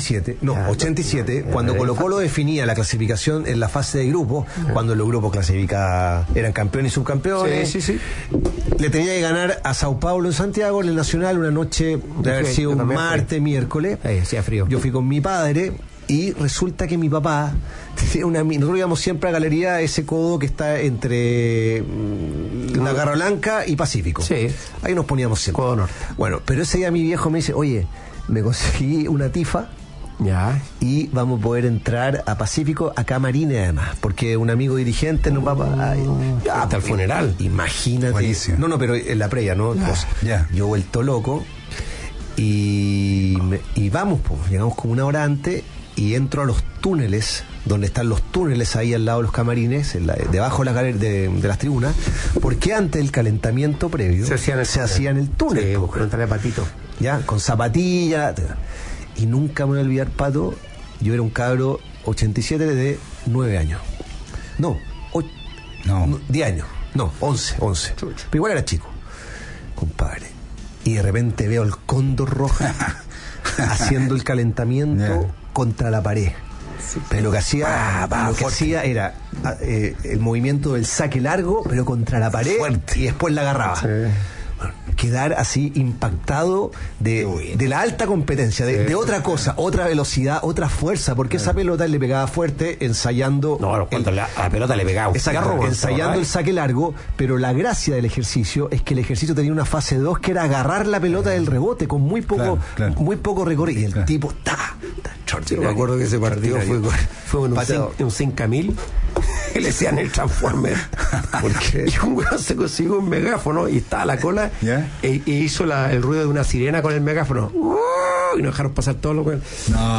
cuando Colo-Colo definía la clasificación en la fase de grupo, cuando los grupos eran campeones y subcampeones, le tenía que ganar a Sao Paulo en Santiago, en el Nacional, una noche de haber sido un martes, miércoles. Hacía frío. Yo fui con mi padre. Y resulta que mi papá tenía nosotros íbamos siempre a Galería, ese codo que está entre la Garra Blanca y Pacífico. Sí. Ahí nos poníamos siempre. Codo norte. Bueno, pero ese día mi viejo me dice, oye, me conseguí una tifa. Ya. Y vamos a poder entrar a Pacífico, a Camarines además, porque un amigo dirigente nos va hasta el funeral. Imagínate. Buenísimo. No, pero en la previa, ¿no? Yo vuelto loco y vamos, pues, llegamos como una hora antes. Y entro a los túneles, donde están los túneles ahí al lado de los camarines, debajo de las tribunas, porque antes del calentamiento previo se hacía en el túnel. Sí, con Patito. Ya, con zapatillas. Y nunca me voy a olvidar, Pato, yo era un cabro 87 de 9 años. No, 10 años. No, 11. Pero igual era chico, compadre. Y de repente veo el Cóndor Roja haciendo el calentamiento contra la pared. Pero lo que hacía era el movimiento del saque largo, pero contra la pared, y después la agarraba. Quedar así impactado de la alta competencia, de otra cosa, otra velocidad, otra fuerza, porque esa pelota le pegaba fuerte ensayando. No, cuando la pelota le pegaba. Ensayando el saque largo, pero la gracia del ejercicio es que el ejercicio tenía una fase 2 que era agarrar la pelota del rebote con muy poco recorrido. Y el tipo Yo me acuerdo que ese partido fue un 5.000 que le decían el Transformer, porque un weón se consiguió un megáfono y estaba a la cola e hizo el ruido de una sirena con el megáfono y nos dejaron pasar todos los weones. No.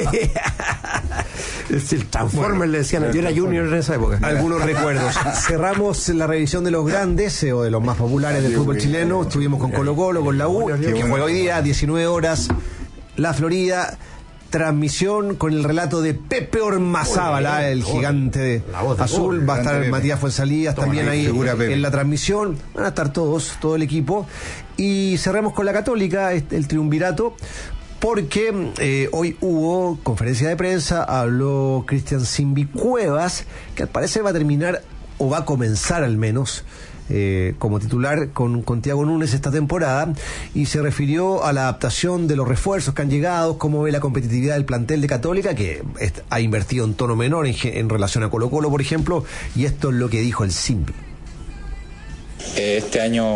Sí. El Transformer le decían. Yo era junior en esa época. Algunos recuerdos. Cerramos la revisión de los grandes o de los más populares del fútbol chileno. Estuvimos con Colo-Colo, con la U, que juega hoy día 19 horas La Florida. Transmisión con el relato de Pepe Ormazábal, el gigante de azul. Va a estar Matías Fuenzalías también ahí en la transmisión. Van a estar todo el equipo. Y cerremos con la Católica, el triunvirato, porque hoy hubo conferencia de prensa. Habló Cristian Simbi Cuevas, que al parecer va a terminar, o va a comenzar al menos, como titular con Thiago Núñez esta temporada, y se refirió a la adaptación de los refuerzos que han llegado, cómo ve la competitividad del plantel de Católica, que ha invertido en tono menor en relación a Colo-Colo, por ejemplo, y esto es lo que dijo el Simbi. Este año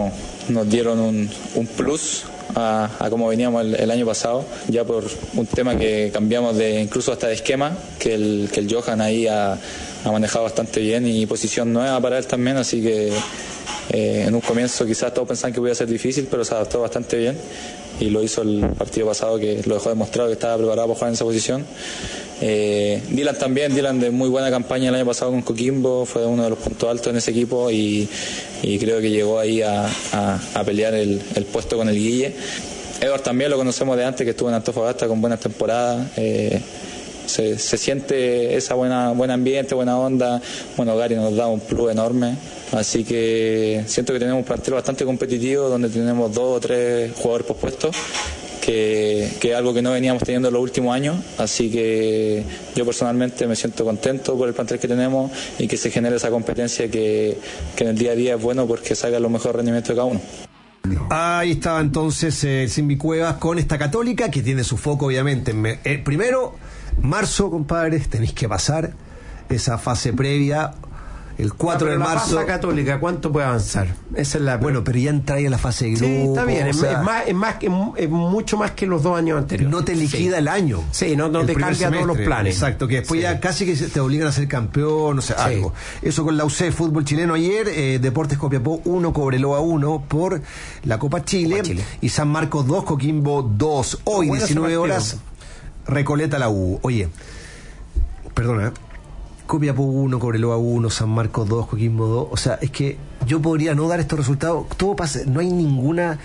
nos dieron un plus a cómo veníamos el año pasado, ya por un tema que cambiamos incluso hasta de esquema, que el Johan ahí ha manejado bastante bien, y posición nueva para él también, así que en un comienzo quizás todos pensaban que podía ser difícil, pero se adaptó bastante bien y lo hizo el partido pasado, que lo dejó demostrado que estaba preparado para jugar en esa posición. Dylan también, de muy buena campaña el año pasado con Coquimbo, fue uno de los puntos altos en ese equipo y creo que llegó ahí a pelear el puesto con el Guille. Edward también lo conocemos de antes, que estuvo en Antofagasta con buenas temporadas. Se siente esa buen ambiente, buena onda. Bueno, Gary nos da un plus enorme, así que siento que tenemos un plantel bastante competitivo, donde tenemos 2 o 3 jugadores pospuestos, que es algo que no veníamos teniendo en los últimos años, así que yo personalmente me siento contento por el plantel que tenemos y que se genere esa competencia que en el día a día es bueno, porque salga los mejores rendimientos de cada uno. Ahí estaba entonces el Simbi Cuevas con esta Católica, que tiene su foco obviamente primero, marzo, compadres, tenéis que pasar esa fase previa. El 4 de marzo. La Católica, ¿cuánto puede avanzar? Esa es la. Bueno, pero ya entráis en la fase de grupo. Sí, está bien. Es mucho más que los 2 años anteriores. No te liquida el año. Sí, no te cambia todos los planes. Exacto, que después ya casi que te obligan a ser campeón, o sea, algo. Eso con la UC Fútbol Chileno ayer. Deportes Copiapó 1, Cobreloa 1 por la Copa Chile. Y San Marcos 2, Coquimbo 2. Hoy, 19 horas, Recoleta la U. Oye, perdona, Copiapó 1, Cobreloa 1, San Marcos 2, Coquimbo 2. O sea, es que yo podría no dar estos resultados. Todo pasa, no hay ninguna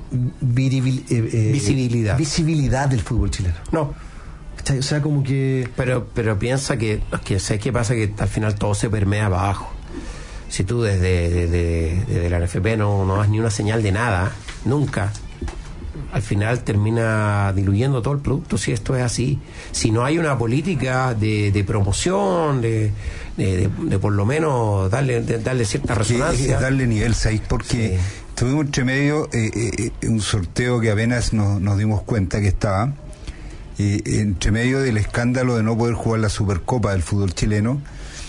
visibilidad del fútbol chileno. No. O sea, como que. Pero piensa que ¿sabes qué pasa? Que al final todo se permea abajo. Si tú desde la NFP no das ni una señal de nada, nunca, al final termina diluyendo todo el producto, si esto es así. Si no hay una política de promoción, de por lo menos darle cierta resonancia. Darle nivel 6, porque tuvimos entre medio un sorteo que apenas nos dimos cuenta que estaba, entre medio del escándalo de no poder jugar la Supercopa del fútbol chileno.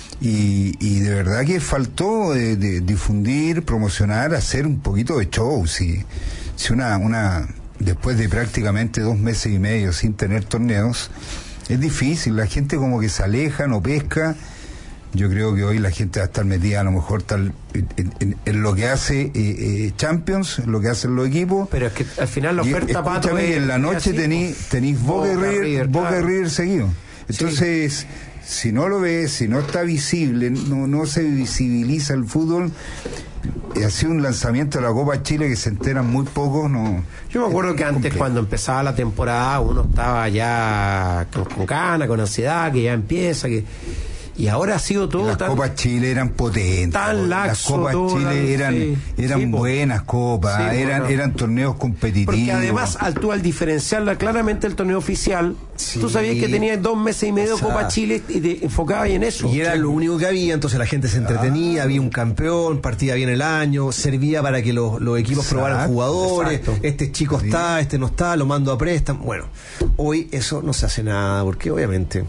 Y de verdad que faltó de difundir, promocionar, hacer un poquito de show. Si una después de prácticamente 2 meses y medio sin tener torneos, es difícil, la gente como que se aleja, no pesca. Yo creo que hoy la gente va a estar metida a lo mejor en lo que hace Champions, en lo que hacen los equipos. Pero es que al final la oferta, Pato, en la noche tenís Boca y River seguido. Entonces, si no lo ves, si no está visible, no se visibiliza el fútbol. Ha sido un lanzamiento de la Copa Chile que se enteran muy pocos. Yo me acuerdo que antes, cuando empezaba la temporada, uno estaba ya con ganas, con ansiedad, que ya empieza, y ahora ha sido todo las Copas Chile eran potentes, tan laxo, las Copas Chile eran buenas copas, eran torneos competitivos, porque además al diferenciarla claramente el torneo oficial, tú sabías que tenías 2 meses y medio Copa Chile y te enfocabas en eso, y era lo único que había. Entonces la gente se entretenía, había un campeón, partía bien el año, servía para que los equipos probaran jugadores. Este chico está, este no está, lo mando a préstamo. Bueno, hoy eso no se hace nada, porque obviamente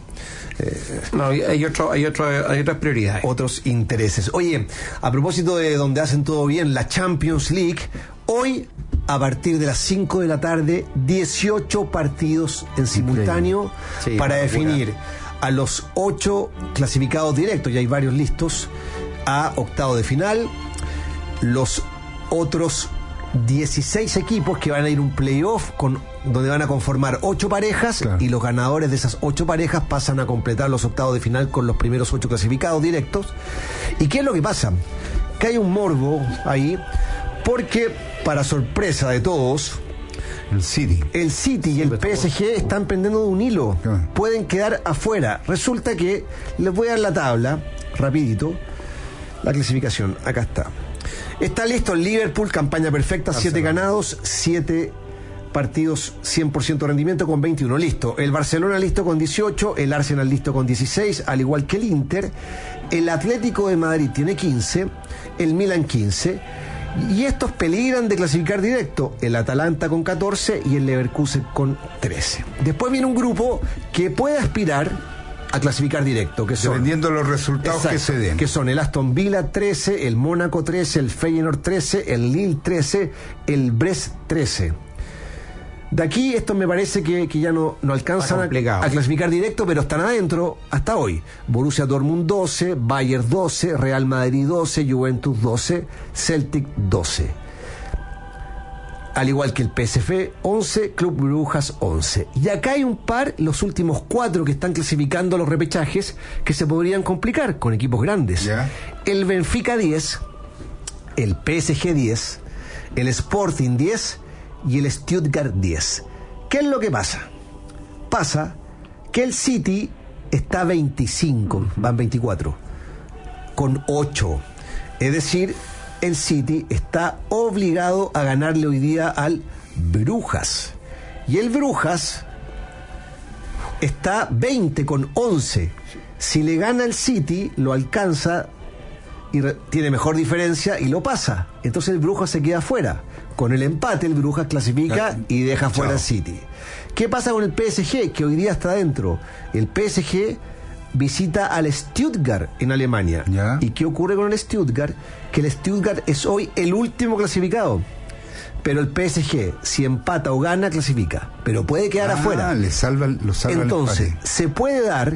hay otras prioridades, otros intereses. Oye, a propósito de donde hacen todo bien, la Champions League, hoy a partir de las 5 de la tarde 18 partidos en simultáneo para definir a los 8 clasificados directos, ya hay varios listos, a octavo de final, los otros 16 equipos que van a ir a un playoff donde van a conformar 8 parejas, y los ganadores de esas 8 parejas pasan a completar los octavos de final con los primeros 8 clasificados directos. ¿Y qué es lo que pasa? Que hay un morbo ahí, porque para sorpresa de todos, el City y el PSG están pendiendo de un hilo, pueden quedar afuera. Resulta que les voy a dar la tabla rapidito, la clasificación, acá está listo el Liverpool, campaña perfecta, 7 ganados, 7 partidos, 100% rendimiento con 21, listo. El Barcelona listo con 18, el Arsenal listo con 16, al igual que el Inter. El Atlético de Madrid tiene 15, el Milan 15, y estos peligran de clasificar directo, el Atalanta con 14 y el Leverkusen con 13. Después viene un grupo que puede aspirar a clasificar directo, que son, dependiendo de los resultados que se den. Que son el Aston Villa 13, el Mónaco 13, el Feyenoord 13, el Lille 13, el Brest 13. De aquí esto me parece que ya no alcanzan a clasificar directo, pero están adentro hasta hoy. Borussia Dortmund 12, Bayern 12, Real Madrid 12, Juventus 12, Celtic 12. Al igual que el PSV 11, Club Brujas 11. Y acá hay un par, los últimos 4 que están clasificando los repechajes, que se podrían complicar con equipos grandes. ¿Ya? El Benfica 10, el PSG 10, el Sporting 10 y el Stuttgart 10. ¿Qué es lo que pasa? Pasa que el City está 25, van 24, con 8. Es decir, el City está obligado a ganarle hoy día al Brujas. Y el Brujas está 20 con 11. Si le gana el City, lo alcanza y tiene mejor diferencia y lo pasa. Entonces el Brujas se queda fuera. Con el empate el Brujas clasifica y deja fuera al City. ¿Qué pasa con el PSG, que hoy día está dentro? El PSG visita al Stuttgart en Alemania. ¿Ya? ¿Y qué ocurre con el Stuttgart? Que el Stuttgart es hoy el último clasificado. Pero el PSG, si empata o gana, clasifica. Pero puede quedar afuera. Lo salva entonces, el empate. se puede dar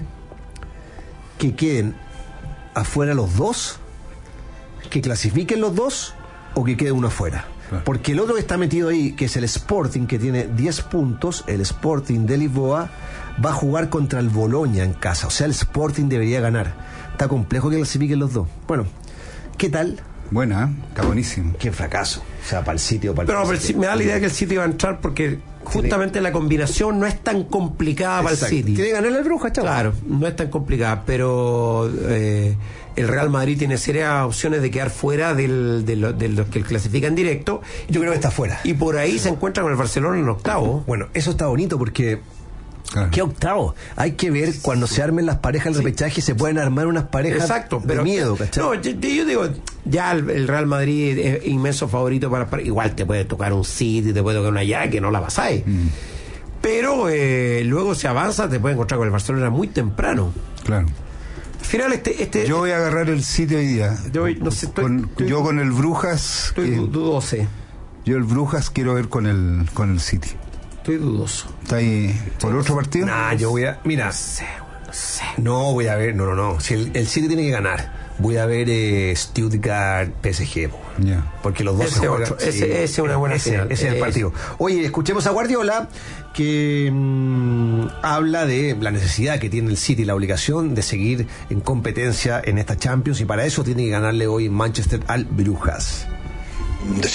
que queden afuera los dos, que clasifiquen los dos, o que quede uno afuera. Claro. Porque el otro que está metido ahí, que es el Sporting, que tiene 10 puntos, el Sporting de Lisboa, va a jugar contra el Bologna en casa. O sea, el Sporting debería ganar. Está complejo que clasifiquen los dos. Bueno, ¿qué tal? Buena, está buenísimo. Qué fracaso. O sea, para el City o para el Pero City. me da la idea que el City va a entrar porque justamente la combinación no es tan complicada para el City. Tiene que ganar el Brujas, chaval. Claro, no es tan complicada, pero el Real Madrid tiene serias opciones de quedar fuera de los que clasifican directo. Yo creo que está fuera. Y por ahí se encuentra con el Barcelona en octavo. Bueno, eso está bonito porque... Claro. ¿Qué octavo? Hay que ver cuando se armen las parejas del repechaje, se pueden armar unas parejas de miedo, ¿cachai? No, yo digo, ya el Real Madrid es inmenso favorito para igual te puede tocar un City, te puede tocar una Ajax, que no la pasáis. Pero luego se avanza, te puede encontrar con el Barcelona muy temprano. Claro. Al final yo voy a agarrar el City hoy día. No sé, yo con el Brujas. Estoy dudoso. Yo el Brujas quiero ver con el City. Estoy dudoso. ¿Está ahí por otro partido? Nah, yo voy a... Mira, no sé. No, voy a ver... No. Si el City tiene que ganar. Voy a ver Stuttgart PSG. Yeah. Porque los dos ese se juegan, otro, ese es una buena final. Ese es el partido. Oye, escuchemos a Guardiola, que habla de la necesidad que tiene el City, la obligación de seguir en competencia en esta Champions, y para eso tiene que ganarle hoy en Manchester al Brujas. La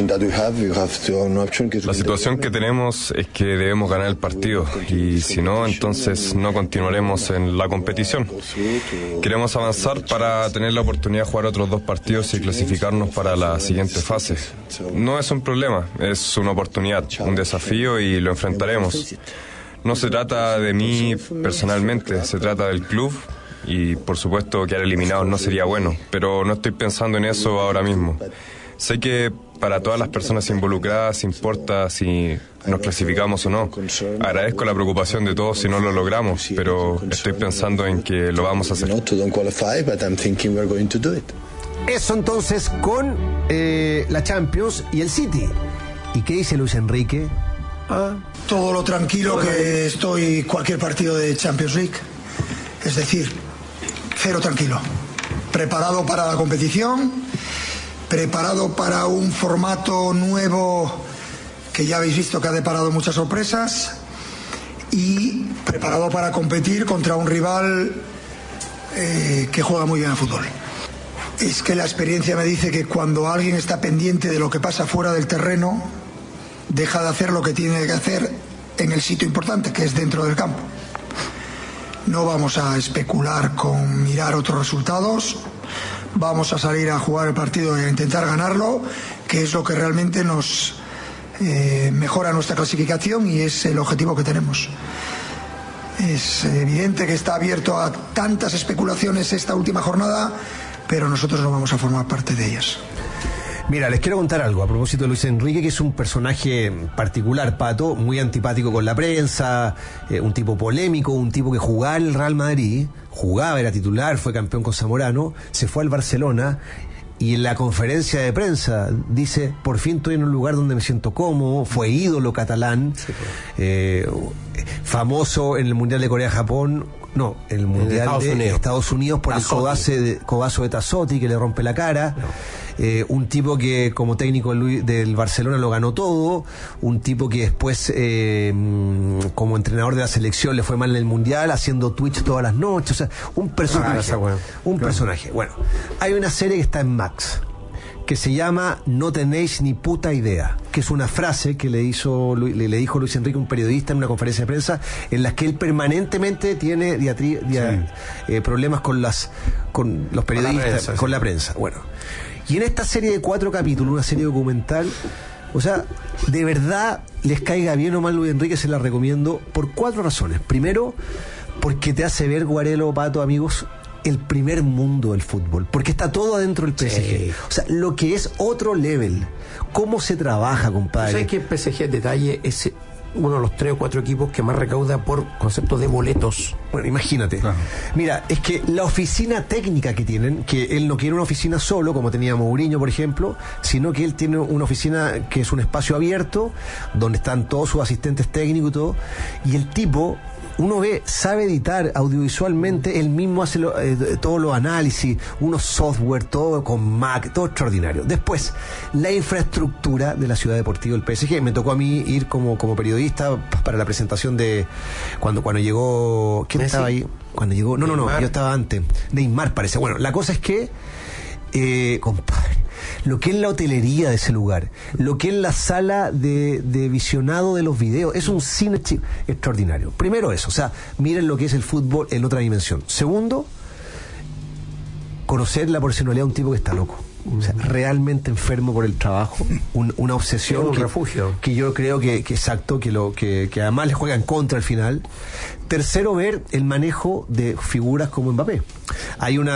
situación que tenemos es que debemos ganar el partido y si no, entonces no continuaremos en la competición. Queremos avanzar para tener la oportunidad de jugar otros 2 partidos y clasificarnos para la siguiente fase. No es un problema, es una oportunidad, un desafío y lo enfrentaremos. No se trata de mí personalmente, se trata del club. Y por supuesto quedar eliminados no sería bueno, pero no estoy pensando en eso ahora mismo. Sé que para todas las personas involucradas importa si nos clasificamos o no. Agradezco la preocupación de todos si no lo logramos, pero estoy pensando en que lo vamos a hacer. Eso entonces con la Champions y el City. ¿Y qué dice Luis Enrique? Todo lo tranquilo que estoy cualquier partido de Champions League. Es decir, cero tranquilo. Preparado para la competición, preparado para un formato nuevo que ya habéis visto que ha deparado muchas sorpresas, y preparado para competir contra un rival que juega muy bien al fútbol. Es que la experiencia me dice que cuando alguien está pendiente de lo que pasa fuera del terreno, deja de hacer lo que tiene que hacer en el sitio importante, que es dentro del campo. No vamos a especular con mirar otros resultados. Vamos a salir a jugar el partido e intentar ganarlo, que es lo que realmente nos mejora nuestra clasificación y es el objetivo que tenemos. Es evidente que está abierto a tantas especulaciones esta última jornada, pero nosotros no vamos a formar parte de ellas. Mira, les quiero contar algo a propósito de Luis Enrique, que es un personaje particular, Pato, muy antipático con la prensa, un tipo polémico, un tipo que jugaba en el Real Madrid, era titular, fue campeón con Zamorano, se fue al Barcelona y en la conferencia de prensa dice: por fin estoy en un lugar donde me siento cómodo. Fue ídolo catalán, famoso en el Mundial de Corea-Japón. No, el Mundial de Estados Unidos por Tassotti. El codazo de Tassotti que le rompe la cara. Un tipo que como técnico del Barcelona lo ganó todo. Un tipo que después como entrenador de la selección le fue mal en el Mundial, haciendo Twitch todas las noches. O sea, un personaje. Personaje. Bueno, hay una serie que está en Max que se llama No tenéis ni puta idea, que es una frase que le dijo Luis Enrique, un periodista, en una conferencia de prensa, en la que él permanentemente tiene problemas con los periodistas, con la prensa. Bueno, y en esta serie de 4 capítulos, una serie documental, o sea, de verdad, les caiga bien o mal Luis Enrique, se la recomiendo por 4 razones. Primero, porque te hace ver, Guarelo, Pato, amigos, el primer mundo del fútbol, porque está todo adentro del PSG. Sí. O sea, lo que es otro level, cómo se trabaja, compadre. ¿Sabes que el PSG, detalle, es uno de los 3 o 4 equipos que más recauda por concepto de boletos? Bueno, imagínate. Claro. Mira, es que la oficina técnica que tienen, que él no quiere una oficina solo, como tenía Mourinho, por ejemplo, sino que él tiene una oficina que es un espacio abierto, donde están todos sus asistentes técnicos y todo, y el tipo, uno ve, sabe editar audiovisualmente, él mismo hace todos los análisis, unos software, todo con Mac, todo extraordinario. Después, la infraestructura de la ciudad deportiva del PSG. Me tocó a mí ir como periodista para la presentación de cuando llegó, ¿quién estaba ahí? Cuando llegó, no, yo estaba antes, Neymar parece. Bueno, la cosa es que compadre, lo que es la hotelería de ese lugar, lo que es la sala de visionado de los videos, es un cine extraordinario. Primero eso, o sea, miren lo que es el fútbol en otra dimensión. Segundo, conocer la personalidad de un tipo que está loco. O sea, realmente enfermo por el trabajo, una obsesión, un refugio, que yo creo que exacto, que además le juega en contra al final. Tercero, ver el manejo de figuras como Mbappé. Hay un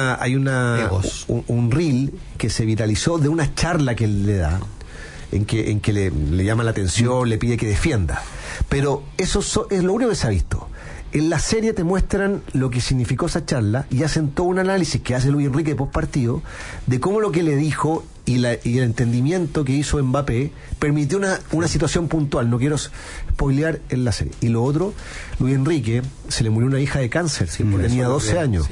reel que se viralizó de una charla que él le da, en que le llama la atención, le pide que defienda. Pero eso es lo único que se ha visto. En la serie te muestran lo que significó esa charla y hacen todo un análisis que hace Luis Enrique post partido de cómo lo que le dijo y el entendimiento que hizo Mbappé permitió una situación puntual. No quiero spoilear en la serie. Y lo otro, Luis Enrique se le murió una hija de cáncer, tenía 12 años.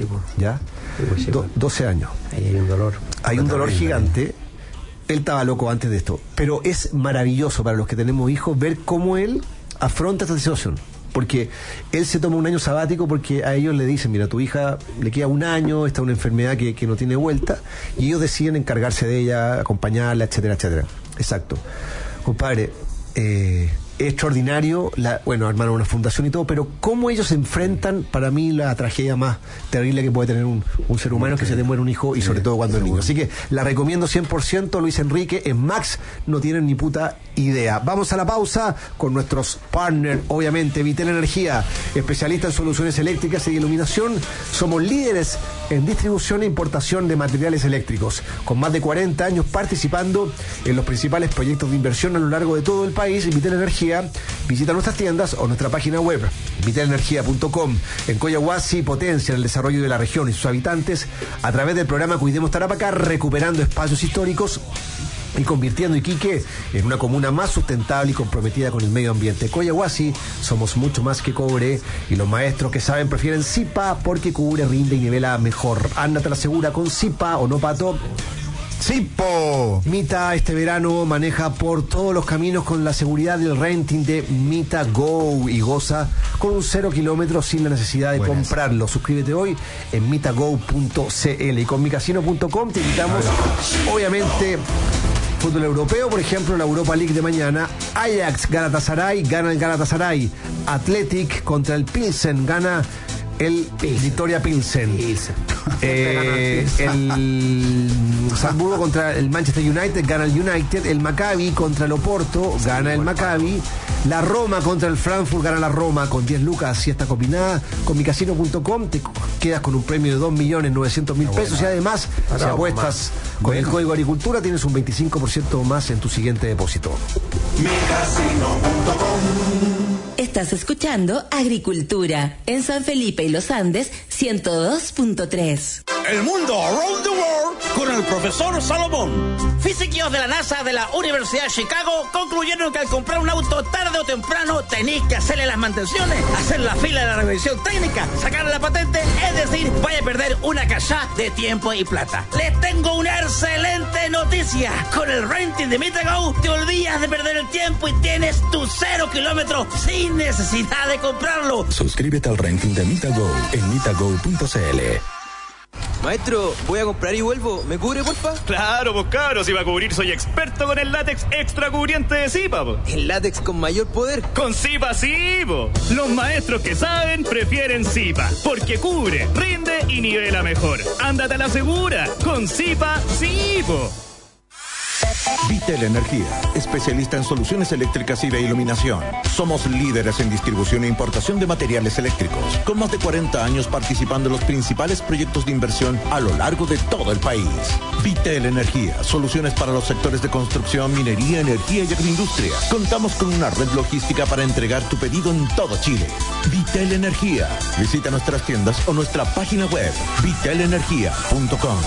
12 años. Ahí hay un dolor. Hay un dolor gigante. Él estaba loco antes de esto. Pero es maravilloso para los que tenemos hijos ver cómo él afronta esta situación. Porque él se toma un año sabático porque a ellos le dicen: mira, tu hija le queda un año, está una enfermedad que no tiene vuelta, y ellos deciden encargarse de ella, acompañarla, etcétera, etcétera. Exacto. Compadre, es extraordinario, hermano, una fundación y todo, pero cómo ellos se enfrentan, para mí, la tragedia más terrible que puede tener un ser humano, que se te muere un hijo, y sobre todo cuando es niño. Así que la recomiendo 100%, Luis Enrique, en Max, no tienen ni puta idea. Vamos a la pausa con nuestros partners, obviamente, Vitel Energía, especialista en soluciones eléctricas y iluminación. Somos líderes en distribución e importación de materiales eléctricos, con más de 40 años participando en los principales proyectos de inversión a lo largo de todo el país. Vitel Energía, visita nuestras tiendas o nuestra página web vitelenergia.com. En Coyahuasi potencia el desarrollo de la región y sus habitantes a través del programa Cuidemos Tarapacá, recuperando espacios históricos y convirtiendo Iquique en una comuna más sustentable y comprometida con el medio ambiente. Coyahuasi, somos mucho más que cobre, y los maestros que saben prefieren Zipa, porque cubre, rinde y nivela mejor. Anda, te la asegura con Zipa, ¿o no, Pato? ¡Sipo! Mita este verano maneja por todos los caminos con la seguridad del renting de Mita Go y goza con un 0 kilómetros sin la necesidad de comprarlo. Suscríbete hoy en mitago.cl, y con micasino.com te invitamos, obviamente, fútbol europeo, por ejemplo, la Europa League de mañana. Ajax, Galatasaray, gana el Galatasaray. Athletic contra el Pilsen, gana el Victoria Pilsen. El Salzburgo contra el Manchester United, gana el United. El Maccabi contra el Oporto, gana el Maccabi. La Roma contra el Frankfurt, gana la Roma con 10 lucas y esta combinada. Con micasino.com te quedas con un premio de 2.900.000 pesos y además, si apuestas con el código Agricultura, tienes un 25% más en tu siguiente depósito. Estás escuchando Agricultura en San Felipe y Los Andes 102.3. El mundo around the world con el profesor Salomón. Físicos de la NASA de la Universidad de Chicago concluyeron que al comprar un auto tarde o temprano tenéis que hacerle las mantenciones, hacer la fila de la revisión técnica, sacarle la patente, es decir, vaya a perder una cachá de tiempo y plata. Les tengo una excelente noticia. Con el renting de Mitago te olvidas de perder el tiempo y tienes tu 0 kilómetros sin necesidad de comprarlo. Suscríbete al renting de Mitago en mitago.cl. Maestro, voy a comprar y vuelvo. ¿Me cubre, porfa? Claro, pues cabro, si va a cubrir soy experto con el látex extra cubriente de Zipa, po. ¿El látex con mayor poder? Con Zipa sí, po. Los maestros que saben prefieren Zipa, porque cubre, rinde y nivela mejor. Ándate a la segura, con Zipa sí, po. Vitel Energía, especialista en soluciones eléctricas y de iluminación. Somos líderes en distribución e importación de materiales eléctricos, con más de 40 años participando en los principales proyectos de inversión a lo largo de todo el país. Vitel Energía, soluciones para los sectores de construcción, minería, energía y agroindustria. Contamos con una red logística para entregar tu pedido en todo Chile. Vitel Energía. Visita nuestras tiendas o nuestra página web, vitelenergia.com.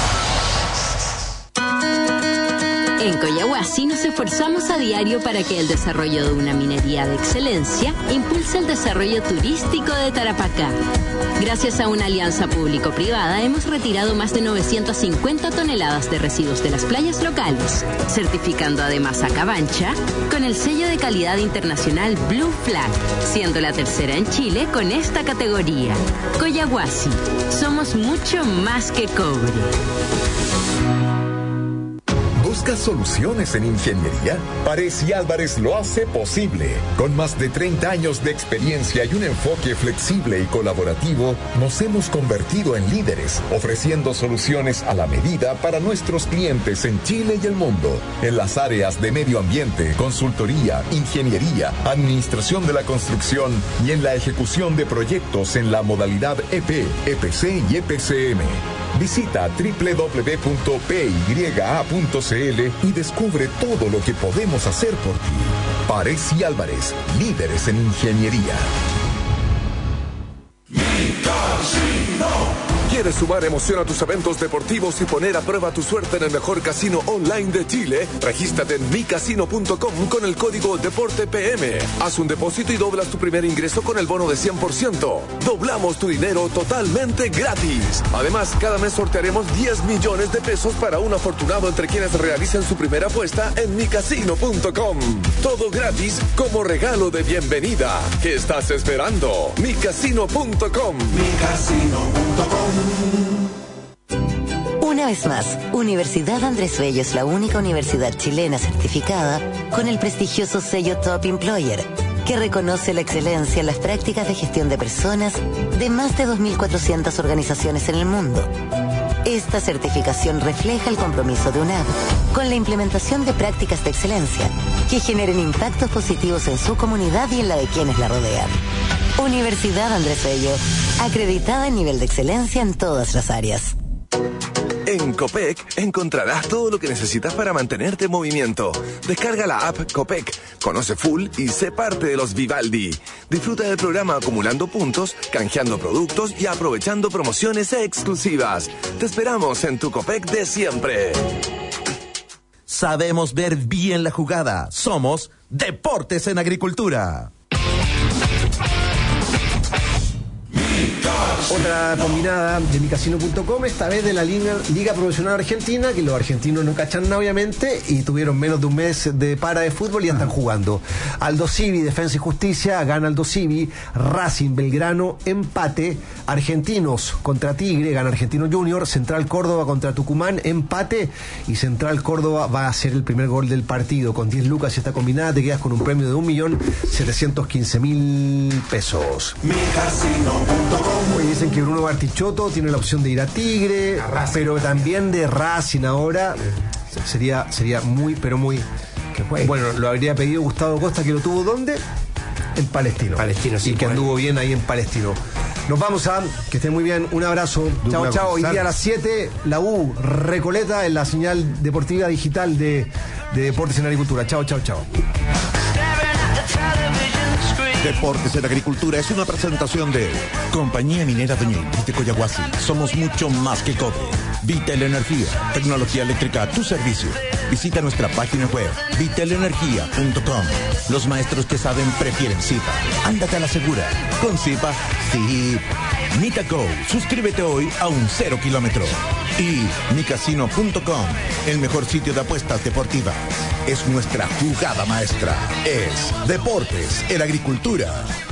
En Coyahuasi nos esforzamos a diario para que el desarrollo de una minería de excelencia impulse el desarrollo turístico de Tarapacá. Gracias a una alianza público-privada hemos retirado más de 950 toneladas de residuos de las playas locales, certificando además a Cabancha con el sello de calidad internacional Blue Flag, siendo la tercera en Chile con esta categoría. Coyahuasi, somos mucho más que cobre. ¿Buscas soluciones en ingeniería? Párez y Álvarez lo hace posible. Con más de 30 años de experiencia y un enfoque flexible y colaborativo, nos hemos convertido en líderes, ofreciendo soluciones a la medida para nuestros clientes en Chile y el mundo, en las áreas de medio ambiente, consultoría, ingeniería, administración de la construcción y en la ejecución de proyectos en la modalidad EP, EPC y EPCM. Visita www.pya.cl y descubre todo lo que podemos hacer por ti. Párez y Álvarez, líderes en ingeniería. ¿Quieres sumar emoción a tus eventos deportivos y poner a prueba tu suerte en el mejor casino online de Chile? Regístrate en micasino.com con el código DEPORTEPM. Haz un depósito y doblas tu primer ingreso con el bono de 100%. Doblamos tu dinero totalmente gratis. Además, cada mes sortearemos 10 millones de pesos para un afortunado entre quienes realicen su primera apuesta en micasino.com. Todo gratis como regalo de bienvenida. ¿Qué estás esperando? micasino.com. micasino.com. Una vez más, Universidad Andrés Bello es la única universidad chilena certificada con el prestigioso sello Top Employer, que reconoce la excelencia en las prácticas de gestión de personas de más de 2.400 organizaciones en el mundo. Esta certificación refleja el compromiso de UNAV con la implementación de prácticas de excelencia que generen impactos positivos en su comunidad y en la de quienes la rodean. Universidad Andrés Bello, acreditada en nivel de excelencia en todas las áreas. En Copec encontrarás todo lo que necesitas para mantenerte en movimiento. Descarga la app Copec, conoce full y sé parte de los Vivaldi. Disfruta del programa acumulando puntos, canjeando productos y aprovechando promociones exclusivas. Te esperamos en tu Copec de siempre. Sabemos ver bien la jugada. Somos Deportes en Agricultura. Otra combinada de micasino.com, esta vez de la Liga Profesional Argentina, que los argentinos no cachan nada obviamente, y tuvieron menos de un mes de para de fútbol y ya están jugando. Aldo Civi, Defensa y Justicia, gana Aldo Civi. Racing, Belgrano, empate. Argentinos contra Tigre, gana Argentino Junior. Central Córdoba contra Tucumán, empate. Y Central Córdoba va a hacer el primer gol del partido. Con 10 lucas y esta combinada te quedas con un premio de 1.715.000 pesos. Micasino. Oye, dicen que Bruno Bartichotto tiene la opción de ir a Tigre, pero también de Racing ahora. Sería muy, pero muy... Bueno, lo habría pedido Gustavo Costa, que lo tuvo ¿dónde? En Palestino. Sí, y que anduvo bien ahí en Palestino. Nos vamos a... Que estén muy bien. Un abrazo. Chao, chao. Hoy día a las 7, la U Recoleta en la señal deportiva digital de Deportes en Agricultura. Chao, chao, chao. Deportes en Agricultura es una presentación de Compañía Minera Doñil de Coyahuasi. Somos mucho más que cobre. Vitel Energía, tecnología eléctrica a tu servicio. Visita nuestra página web, vitelenergia.com. Los maestros que saben prefieren Zipa. Ándate a la segura. Con Zipa, sí. NitaGo, suscríbete hoy a un 0 kilómetro. Y micasino.com, el mejor sitio de apuestas deportivas. Es nuestra jugada maestra. Es Deportes en Agricultura.